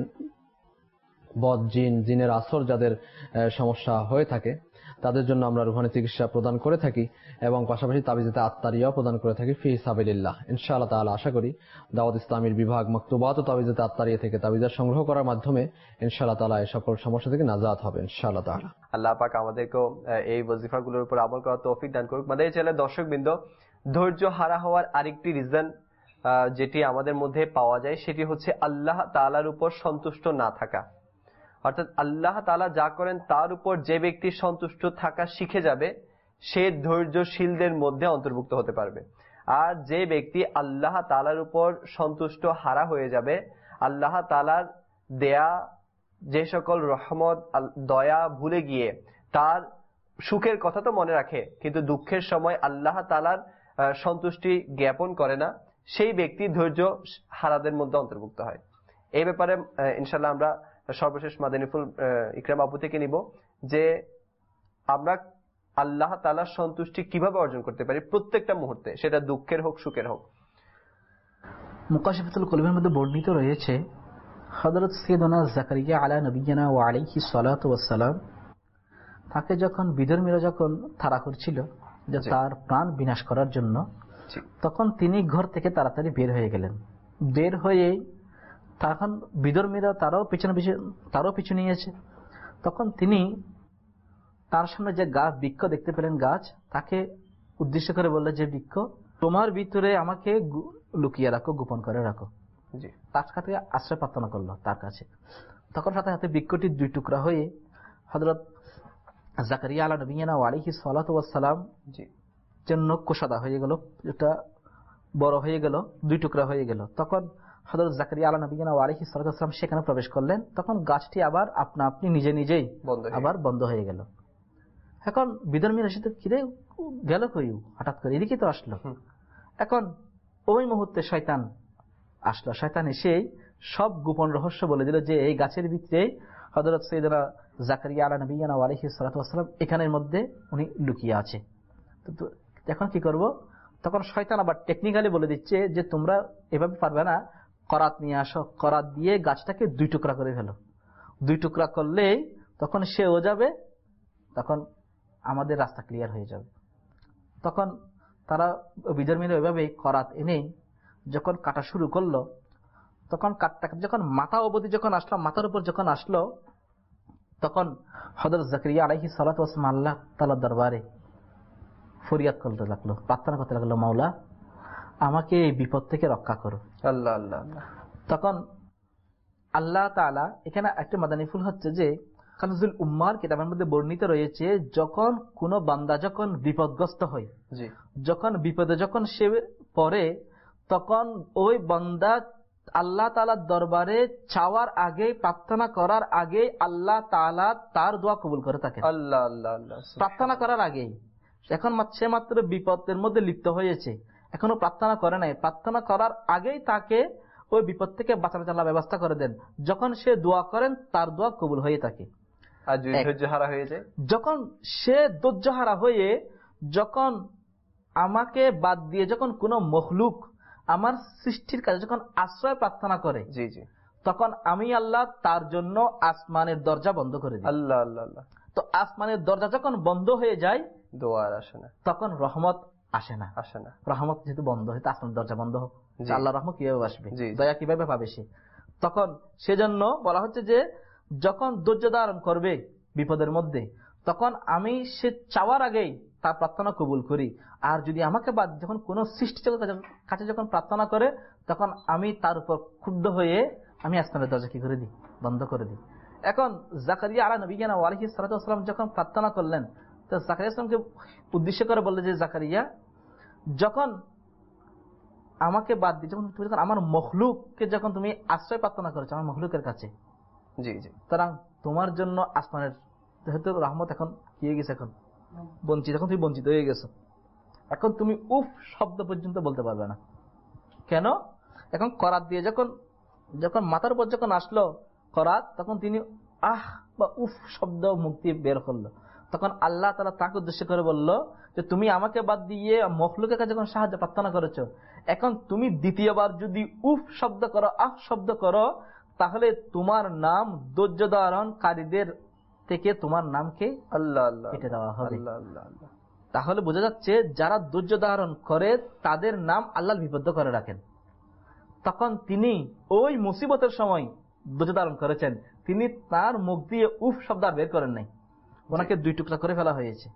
বদ জিন, জিনের আসর যাদের সমস্যা হয়ে থাকে তাদের জন্য আমরা রুহানি চিকিৎসা প্রদান করে থাকি এবং পাশাপাশি তাবিজাতে আত্তারিয়াও প্রদান করে থাকি ফি সাবিলিল্লাহ। ইনশাআল্লাহ তাআলা আশা করি দাওয়াত ইসলামের বিভাগ মাকতুবাত ও তাবিজাতে আত্তারিয়া থেকে তাবিজা সংগ্রহ করার মাধ্যমে ইনশাআল্লাহ তাআলা এই সকল সমস্যা থেকে নাজাত হবে ইনশাআল্লাহ তাআলা। আল্লাহ পাক আমাদেরকে এই ওয়াজিফাগুলোর উপর আমল করার তৌফিক দান করুক। আমাদের চ্যানেলের দর্শকবৃন্দ, ধৈর্য হারা হওয়ার আরেকটি রিজন যেটি আমাদের মধ্যে পাওয়া যায় সেটি হচ্ছে আল্লাহ তাআলার উপর সন্তুষ্ট না থাকা। অর্থাৎ আল্লাহ তাআলা যা করেন তার উপর যে ব্যক্তি সন্তুষ্ট থাকা শিখে যাবে সে ধৈর্যশীলদের মধ্যে অন্তর্ভুক্ত হতে পারবে। আর যে ব্যক্তি আল্লাহ তাআলার উপর সন্তুষ্ট হারা হয়ে যাবে, আল্লাহ তাআলার দেয়া যে সকল রহমত দয়া ভুলে গিয়ে তার সুখের কথা তো মনে রাখে কিন্তু দুঃখের সময় আল্লাহ তাআলার সন্তুষ্টি জ্ঞাপন করে না, সেই ব্যক্তি ধৈর্য হারাদের মধ্যে অন্তর্ভুক্ত হয়। এই ব্যাপারে ইনশাআল্লাহ আমরা সর্বশেষ মাদানিফুল ইকরাম আপু থেকে নিব যে আমরা আল্লাহ তাআলার সন্তুষ্টি কিভাবে অর্জন করতে পারি প্রত্যেকটা মুহূর্তে, সেটা দুঃখের হোক সুখের হোক। মুকাশিফাতুল কলবের মধ্যে বর্ণিত রয়েছে হযরত সাইয়েদনা জাকারিয়া আলা নবিয়িনা ওয়া আলাইহি সালাতু ওয়াস সালাম, তাকে যখন বিধর্মীরা যখন তাড়া করছিল যে তার প্রাণ বিনাশ করার জন্য, তখন তিনি ঘর থেকে তাড়াতাড়ি বের হয়ে গেলেন। বের হয়ে তখন বিধর্মীরা তারাও পিছনে পিছনে তারও পিছু নিয়েছে। তখন তিনি তার সামনে যে গাছ বৃক্ষ দেখতে পেলেন, গাছ, তাকে উদ্দেশ্য করে বললেন যে বৃক্ষ, তোমার ভিতরে আমাকে লুকিয়ে রাখো, গোপন করে রাখো। তার কাছে আশ্রয় প্রার্থনা করলো তার কাছে। তখন সাথে সাথে বৃক্ষটি দুই টুকরা হয়ে হযরত জাকারিয়া আলা নবিয়িনা ওয়া আলাইহি সালাতু ওয়াস সালাম জন্য কোষাদা হয়ে গেল, এটা বড় হয়ে গেল, দুই টুকরা হয়ে গেল। তখন হযরত জাকারিয়া আলা নবিয়িনা ওয়া আলাইহি সালাতু ওয়াস সালাম সেখানে প্রবেশ করলেন। তখন গাছটি আবার আপনা আপনি নিজে নিজেই আবার বন্ধ হয়ে গেল। এখন বিধর্মীরা এসে কিরে গেল কই, হঠাৎ করে এদিকে তো আসলো। এখন ওই মুহূর্তে শয়তান আসলো। শয়তান এসে সব গোপন রহস্য বলে দিল যে এই গাছের ভিতরে হযরত সাইয়েদনা জাকারিয়া আলা নবিয়িনা ওয়া আলাইহি সালাতু ওয়াস সালাম এখানের মধ্যে উনি লুকিয়ে আছে। তো এখন কি করব? তখন শয়তান আবার টেকনিক্যালি বলে দিচ্ছে যে তোমরা এভাবে পারবে না, করাত নিয়ে আসো, করাত দিয়ে গাছটাকে দুই টুকরা করে ফেলো। দুই টুকরা করলেই তখন সেও যাবে, তখন আমাদের রাস্তা ক্লিয়ার হয়ে যাবে। তখন তারা বিধর্মীরা ওইভাবে করাত এনে যখন কাটা শুরু করলো, তখন কাটটা যখন মাথা অবধি যখন আসলো, মাথার উপর যখন আসলো, তখন হযরত জাকারিয়া আলাইহিস সালাতু ওয়াস সালাম আল্লাহ তাআলার দরবারে ফরিয়াদ করতে লাগলো, প্রার্থনা করতে লাগলো, মাওলা আমাকে এই বিপদ থেকে রক্ষা করো। আল্লাহ আল্লাহ। তখন আল্লাহ তাআলা, এখানে একটা মাদানিফুল হচ্ছে যে কানজুল উম্মার কিতাবের মধ্যে বর্ণিত রয়েছে, যখন কোন বান্দা যখন বিপদগ্রস্ত হয়, যখন বিপদে যখন সে পড়ে, তখন ওই বান্দা আল্লাহ তাআলার দরবারে চাওয়ার আগে, প্রার্থনা করার আগে আল্লাহ তাআলা তার দোয়া কবুল করে থাকে। আল্লাহ আল্লাহ আল্লাহ। প্রার্থনা করার আগেই, এখন সে মাত্র বিপদের মধ্যে লিপ্ত হয়েছে, এখনো প্রার্থনা করে নাই, প্রার্থনা করার আগেই তাকে ওই বিপদ থেকে বাঁচানোর জন্য ব্যবস্থা করে দেন। যখন সে দোয়া করেন তার দোয়া কবুল হয়ে থাকে। আর যদি ধৈর্যহারা হয়ে যায়, যখন সে ধৈর্যহারা হয়ে যখন আমাকে বাদ দিয়ে যখন কোন মখলুক আমার সৃষ্টির কাছে যখন আশ্রয় প্রার্থনা করে, জি জি, তখন আমি আল্লাহ তার জন্য আসমানের দরজা বন্ধ করে দিই। আল্লাহ আল্লাহ আল্লাহ। তো আসমানের দরজা যখন বন্ধ হয়ে যায়, দোয়া আর আসে না, তখন রহমত আসে না আসে না। রহমত যেহেতু বন্ধ হয়, আসমানের দরজা বন্ধ হোক, আল্লাহ রহমত কিভাবে আসবে, দয়া কিভাবে পাবে সে? তখন সেজন্য বলা হচ্ছে যে যখন ধৈর্য ধারণ করবে বিপদের মধ্যে, তখন আমি সে চাওয়ার আগেই তার প্রার্থনা কবুল করি। আর যদি আমাকে বাদ যখন কোন সৃষ্টি জগতের কাছে যখন প্রার্থনা করে, তখন আমি তার উপর ক্ষুব্ধ হয়ে আমি আসমানের দরজা কি করে দিই, বন্ধ করে দিই। এখন জাকারিয়া আলা নবিয়িনা আলাইহিস সালাতু ওয়াস সালাম যখন প্রার্থনা করলেন, তো জাকারিয়া ইসলামকে উদ্দেশ্য করে বললেন যে জাকারিয়া, যখন আমাকে বাদ দিয়ে যখন তুমি যখন আমার মখলুককে যখন তুমি আশ্রয় প্রার্থনা করেছো আমার মখলুকের কাছে, জি জি, সুতরাং তোমার জন্য আসমানের যেহেতু রহমত এখন কি হয়ে গেছে, এখন বঞ্চিত, এখন তুমি বঞ্চিত হয়ে গেছো। এখন তুমি উফ শব্দ পর্যন্ত বলতে পারবে না। কেন? এখন করাত দিয়ে যখন যখন মাথার উপর যখন আসলো করাত, তখন তিনি আহ বা উফ শব্দ মুক্তি বের করলো। তখন আল্লাহ তাআলা তাকে উদ্দেশ্য করে বলল যে তুমি আমাকে বাদ দিয়ে মখলুকের কাছে যখন সাহায্য প্রার্থনা করেছো, এখন তুমি দ্বিতীয়বার যদি উফ শব্দ করো, আহ শব্দ করো, তাহলে তোমার নাম ধৈর্য ধারণকারীদের থেকে তোমার নামকে আল্লাহ আল্লাহ কেটে দেওয়া হবে। আল্লাহ আল্লাহ আল্লাহ। তাহলে বোঝা যাচ্ছে যারা ধৈর্য ধারণ করে তাদের নাম আল্লাহ বিপদ করে রাখেন। তখন তিনি ওই মুসিবতের সময় ধৈর্য ধারণ করেছেন, তিনি তার মুখ দিয়ে উফ শব্দ আর বের করেন নাই, ওনাকে দুই টুকরা করে ফেলা হয়েছে,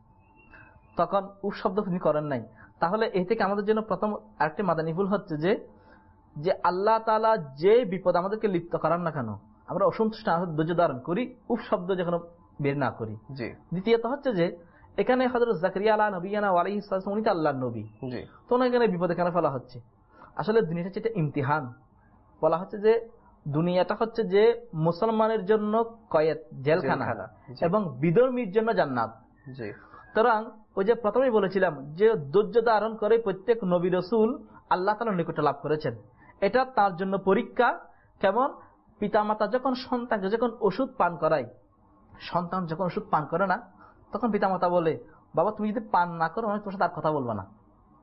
তখন উফ শব্দ তিনি করেন নাই। তাহলে এই থেকে আমাদের জন্য প্রথম আরেকটি মাদানী ভুল হচ্ছে যে যে আল্লাহ তাআলা যে বিপদ আমাদেরকে লিপ্ত করান না কেন, আমরা অসন্তুষ্ট ধৈর্য ধারণ করি, উফ শব্দ যখন বের না করি। দ্বিতীয়ত হচ্ছে যে এখানে হযরত জাকারিয়া আলা নবিয়িনা আলাইহিস সালাম উনি তো আল্লাহর নবী, তো ওনাকে এখানে বিপদে কেন ফেলা হচ্ছে? আসলে দুনিয়াটা হচ্ছে একটা ইমতিহান। বলা হচ্ছে যে দুনিয়াটা হচ্ছে যে মুসলমানের জন্য কয়েদ, জেলখানা, এবং বিধর্মীর জন্য জান্নাত। সুতরাং ওই যে প্রথমেই বলেছিলাম যে ধৈর্য ধারণ করে প্রত্যেক নবী রাসূল আল্লাহ তাআলার নিকটে লাভ করেছেন। এটা তার জন্য পরীক্ষা। কেমন? পিতামাতা যখন সন্তানকে যখন ওষুধ পান করায়, সন্তান যখন ওষুধ পান করে না, তখন পিতামাতা বলে, বাবা তুমি যদি পান না করো আমি তোমার সাথে আর কথা বলবো না,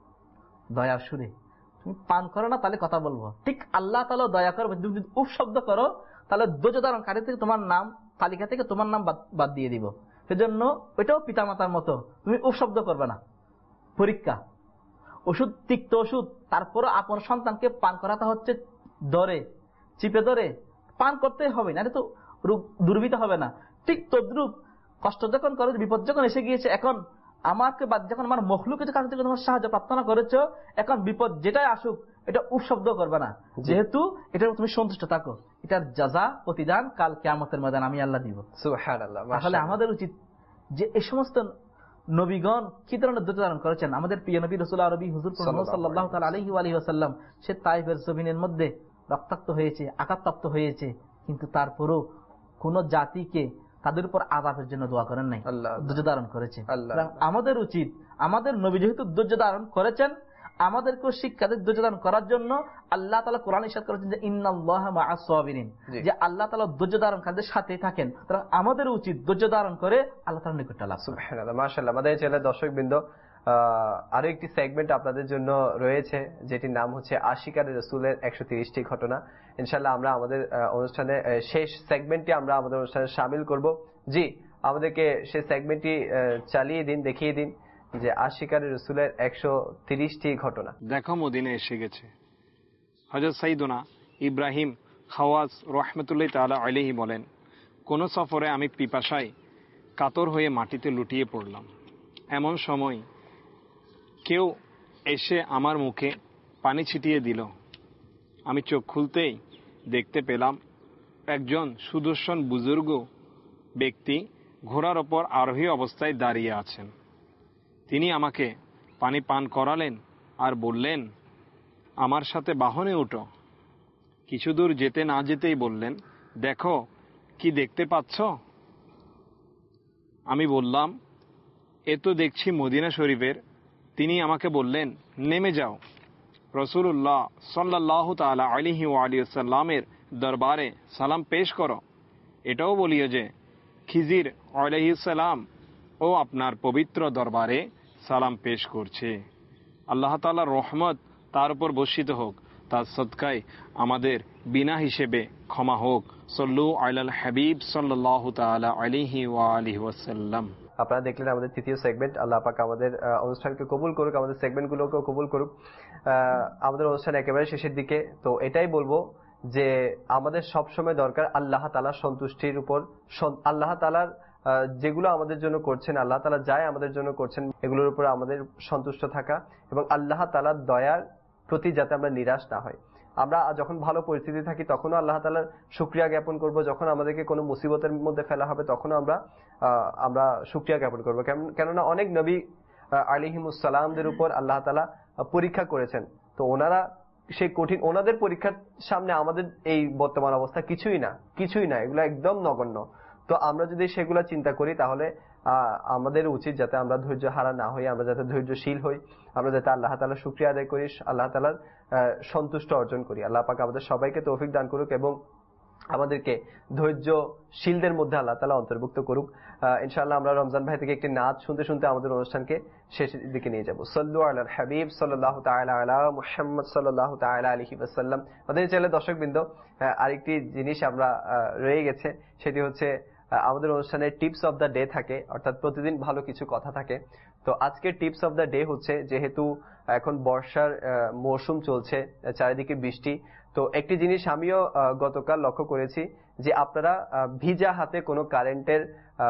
দয়ার সুরে তুমি পান করো না তাহলে কথা বলবো। ঠিক আল্লাহ তাআলা দয়া করবে, তুমি যদি উফ শব্দ করো তাহলে ধৈর্য ধারণকারী থেকে তোমার নাম তালিকা থেকে তোমার নাম বাদ দিয়ে দিব। সেজন্য ওইটাও পিতামাতার মতো, তুমি উফ শব্দ করবে না, পরীক্ষা। ওষুধ তিক্ত ওষুধ, তারপরে আপন সন্তানকে পান করাতে হচ্ছে ধরে চিপে ধরে পান করতে হবে, না তো রোগ দুর্বিত হবে না। ঠিক তদ্রুপ কষ্ট যখন করে, বিপদ যখন এসে গিয়েছে, এখন আমাকে বাদ যখন আমার মখলুকের কাছ থেকে তোমার সাহায্য প্রার্থনা করেছো, এখন বিপদ যেটাই আসুক এটা উফ শব্দ করবে না, যেহেতু এটার তুমি সন্তুষ্ট থাকো। এটার জাযা প্রতিদান কাল কিয়ামতের ময়দানে আমি আল্লাহ দিব। সুবহানাল্লাহ। তাহলে আমাদের উচিত যে এই সমস্ত নবীগণ কি ধরনের ধৈর্য ধারণ করেছেন। আমাদের প্রিয় নবী রাসূল আরবি হুজুর সাল্লাল্লাহু তাআলা আলাইহি ওয়া আলিহি ওয়াসাল্লাম সে তায়েফের জমিনের মধ্যে রক্তাক্ত হয়েছে, আঘাতপ্রাপ্ত হয়েছে, কিন্তু তারপরও কোন জাতিকে তাদের উপর আযাবের জন্য দোয়া করেন নাই, ধৈর্য ধারণ করেছে। আমাদের উচিত, আমাদের নবী যেহেতু ধৈর্য ধারণ করেছেন, আমাদেরকে শিক্ষা দিয়ে ধৈর্য ধারণ করার জন্য আল্লাহ তাআলা কোরআনে ইরশাদ করেছেন যে ইন্নাল্লাহা মা'আস সাবিরিন, যে আল্লাহ তাআলা ধৈর্য ধারণকারীদের সাথে থাকেন। তারা আমাদের উচিত ধৈর্য ধারণ করে আল্লাহ তাআলার নিকট লাভ। সুবহানাল্লাহ, মাশাআল্লাহ। আমাদের চ্যানেলের দর্শকবৃন্দ, আরো একটি সেগমেন্ট আপনাদের জন্য রয়েছে, যেটির নাম হচ্ছে আশিকারে রাসূলের একশো তিরিশটি ঘটনা। ইনশাআল্লাহ আমরা আমাদের অনুষ্ঠানে শেষ সেগমেন্টটি আমরা আমাদের অনুষ্ঠানে শামিল করব। জি, আমাদেরকে সেই সেগমেন্টটি চালিয়ে দিন, দেখিয়ে দিন যে আশিকারে রাসূলের একশো তিরিশটি ঘটনা। দেখো মদিনা এসে গেছে। হযরত সাইয়্যিদুনা ইব্রাহিম খাওয়াস রাহমাতুল্লাহি তাআলা আলাইহি বলেন, কোন সফরে আমি পিপাসায় কাতর হয়ে মাটিতে লুটিয়ে পড়লাম। এমন সময় কেউ এসে আমার মুখে পানি ছিটিয়ে দিল। আমি চোখ খুলতেই দেখতে পেলাম একজন সুদর্শন বুজুর্গ ব্যক্তি ঘোড়ার ওপর আরোহী অবস্থায় দাঁড়িয়ে আছেন। তিনি আমাকে পানি পান করালেন আর বললেন, আমার সাথে বাহনে উঠো। কিছু দূর যেতে না যেতেই বললেন, দেখো কি দেখতে পাচ্ছ? আমি বললাম, এ তো দেখছি মদিনা শরীফের। তিনি আমাকে বললেন, নেমে যাও, রাসূলুল্লাহ সাল্লাল্লাহু তাআলা আলাইহি ওয়া আলিহি ওয়াসাল্লামের দরবারে সালাম পেশ করো। এটাও বলিও যে খিজির আলাইহিস সালাম ও আপনার পবিত্র দরবারে সালাম পেশ করছে। আল্লাহ তাআলার রহমত তার উপর বর্ষিত হোক। তার সদকায় আমাদের বিনা হিসেবে ক্ষমা হোক। সল্লু আলাল হাবিব সাল্লাল্লাহু তাআলা আলাইহি ওয়া আলিহি ওয়াসাল্লাম। আপনারা দেখলেন আমাদের তৃতীয় সেগমেন্ট। আল্লাহ পাক আমাদের অনুষ্ঠানকে কবুল করুক, আমাদের সেগমেন্টগুলোকেও কবুল করুক। আমাদের অনুষ্ঠান একেবারে শেষের দিকে, তো এটাই বলবো যে আমাদের সবসময় দরকার আল্লাহ তাআলার সন্তুষ্টির উপর, আল্লাহ তাআলার যেগুলো আমাদের জন্য করছেন, আল্লাহ তাআলা যাই আমাদের জন্য করছেন এগুলোর উপর আমাদের সন্তুষ্ট থাকা এবং আল্লাহ তাআলার দয়ার প্রতি যাতে আমরা নিরাশ না হই। আমরা যখন ভালো পরিস্থিতি থাকি তখনও আল্লাহ তাআলার শুকরিয়া জ্ঞাপন করব, যখন আমাদেরকে কোনো মুসিবতের মধ্যে ফেলা হবে তখনও আমরা আমরা শুকরিয়া জ্ঞাপন করবো। কেননা অনেক নবী আলাইহিমুস সালামদের উপর আল্লাহ তাআলা পরীক্ষা করেছেন, তো ওনারা সেই কঠিন ওনাদের পরীক্ষার সামনে আমাদের এই বর্তমান অবস্থা কিছুই না, কিছুই না, এগুলো একদম নগণ্য। তো আমরা যদি সেগুলো চিন্তা করি তাহলে আমাদের উচিত যাতে আমরা ধৈর্য হারা না হই, আমরা যাতে ধৈর্যশীল হই, আমরা যাতে আল্লাহ তাআলার শুকরিয়া আদায় করি, আল্লাহ তাআলার সন্তুষ্ট অর্জন করি। আল্লাহ পাক আমাদের সবাইকে তৌফিক দান করুক এবং আমাদেরকে ধৈর্যশীলদের মধ্যে আল্লাহ তাআলা অন্তর্ভুক্ত করুক। ইনশাআল্লাহ আমরা রমজান ভাই থেকে একটি নাচ শুনতে শুনতে আমাদের অনুষ্ঠানকে শেষের দিকে নিয়ে যাব। সাল্লু আলাল হাবিব সাল্লাল্লাহু তাআলা আলা মুহাম্মদ সাল্লাল্লাহু তাআলা আলাইহি ওয়াসাল্লাম। আমাদের চ্যানেলের দর্শকবৃন্দ, আরেকটি জিনিস আমরা রয়ে গেছে, সেটি হচ্ছে আমাদের অনুষ্ঠানে টিপস অফ দ্য ডে থাকে, অর্থাৎ প্রতিদিন ভালো কিছু কথা থাকে। তো আজকের টিপস অফ দ্য ডে হচ্ছে, যেহেতু এখন বর্ষার মৌসুম চলছে, চারিদিকে বৃষ্টি, তো একটি জিনিস আমিও গতকাল লক্ষ্য করেছি যে আপনারা ভিজা হাতে কোনো কারেন্টের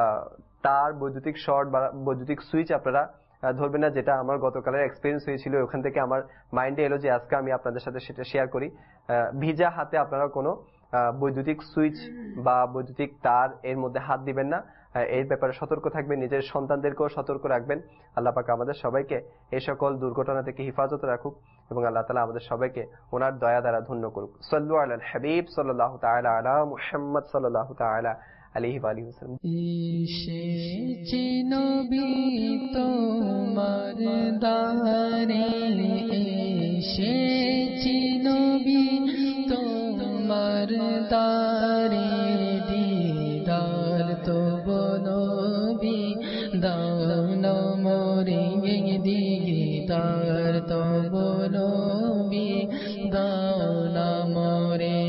তার, বৈদ্যুতিক শর্ট বা বৈদ্যুতিক সুইচ আপনারা ধরবেন না, যেটা আমার গতকালের এক্সপিরিয়েন্স হয়েছিল। ওখান থেকে আমার মাইন্ডে এলো যে আজকে আমি আপনাদের সাথে সেটা শেয়ার করি। ভিজা হাতে আপনারা কোনো বৈদ্যুতিক সুইচ বা বৈদ্যুতিক তার এর মধ্যে হাত দিবেন না, এর ব্যাপারে সতর্ক থাকবেন, নিজের সন্তানদেরকেও সতর্ক রাখবেন। আল্লাহ পাক আমাদের সবাইকে এই সকল দুর্ঘটনা থেকে হেফাজত রাখুক এবং আল্লাহ তাআলা আমাদের সবাইকে ওনার দয়া দ্বারা ধন্য করুক। সাল্লু আলাল হাবিব সাল্লাল্লাহু তাআলা আলা মুহাম্মদ সাল্লাল্লাহু তাআলা আলাইহি ওয়া আলিহি ওয়াসাল্লাম। এসেছে নবী তোমার দারে, এসেছে নবী তোমার দারে, দিদার তো নবী দাও না মোরে, দিদার তো নবী দাও না মোরে।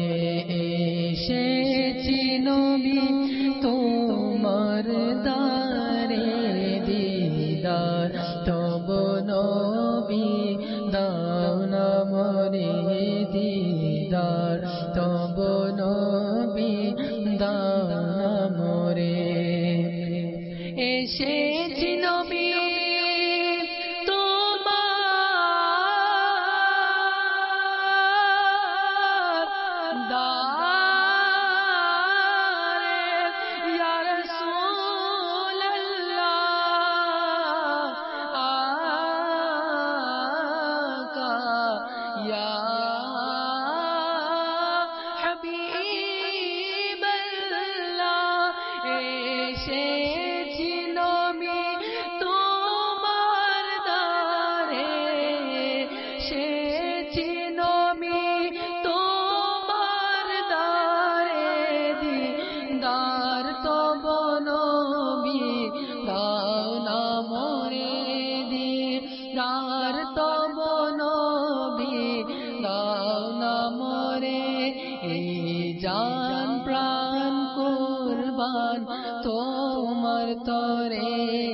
এসেছি নবী তোমার দারে, দিদার তব নবী দাও না মোরে, দিদার তব নবী দাও না মোরে। এসেছি নবী তোমার তরে,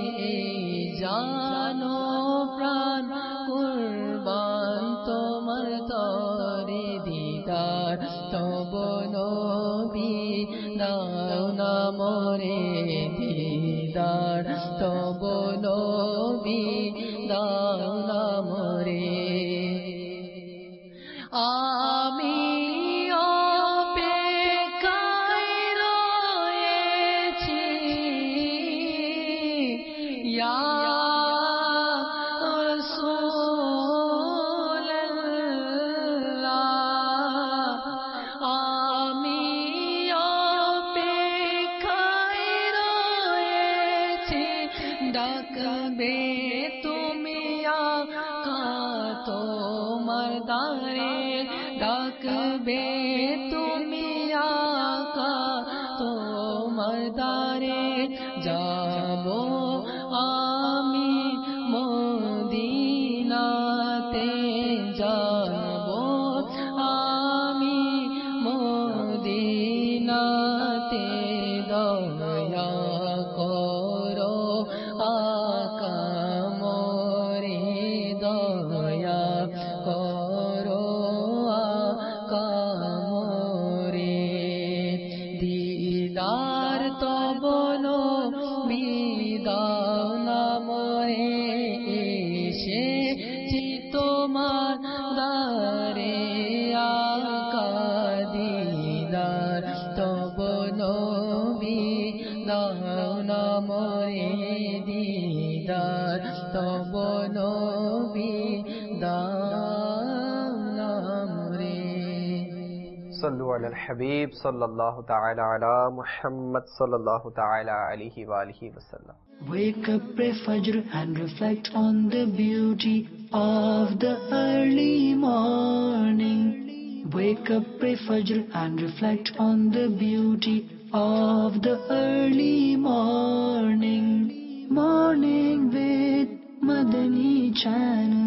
জানো প্রাণ কুরবান তোমার তরে, দিদার তব নবী দাও না মোরে, দিদার তব নবী দাও না মোরে। আমি ডাকবে তুমি আকা তোমার দারে, ডাকবে তুমি আকা তোমার দারে, যাব আমি মদিনাতে, যাব বিদাও না মরে এসেছি তোমার দ্বারে আকা দিদার তব নবী দাও না মরে দিদার তব নবী দাও না মরে। صلوا على الحبيب صلى الله تعالى على محمد صلى الله تعالى عليه وآله وسلم. Wake up, pray Fajr and reflect on the beauty of the early morning. Wake up, pray Fajr and reflect on the beauty of the early morning. Morning with Madani channel.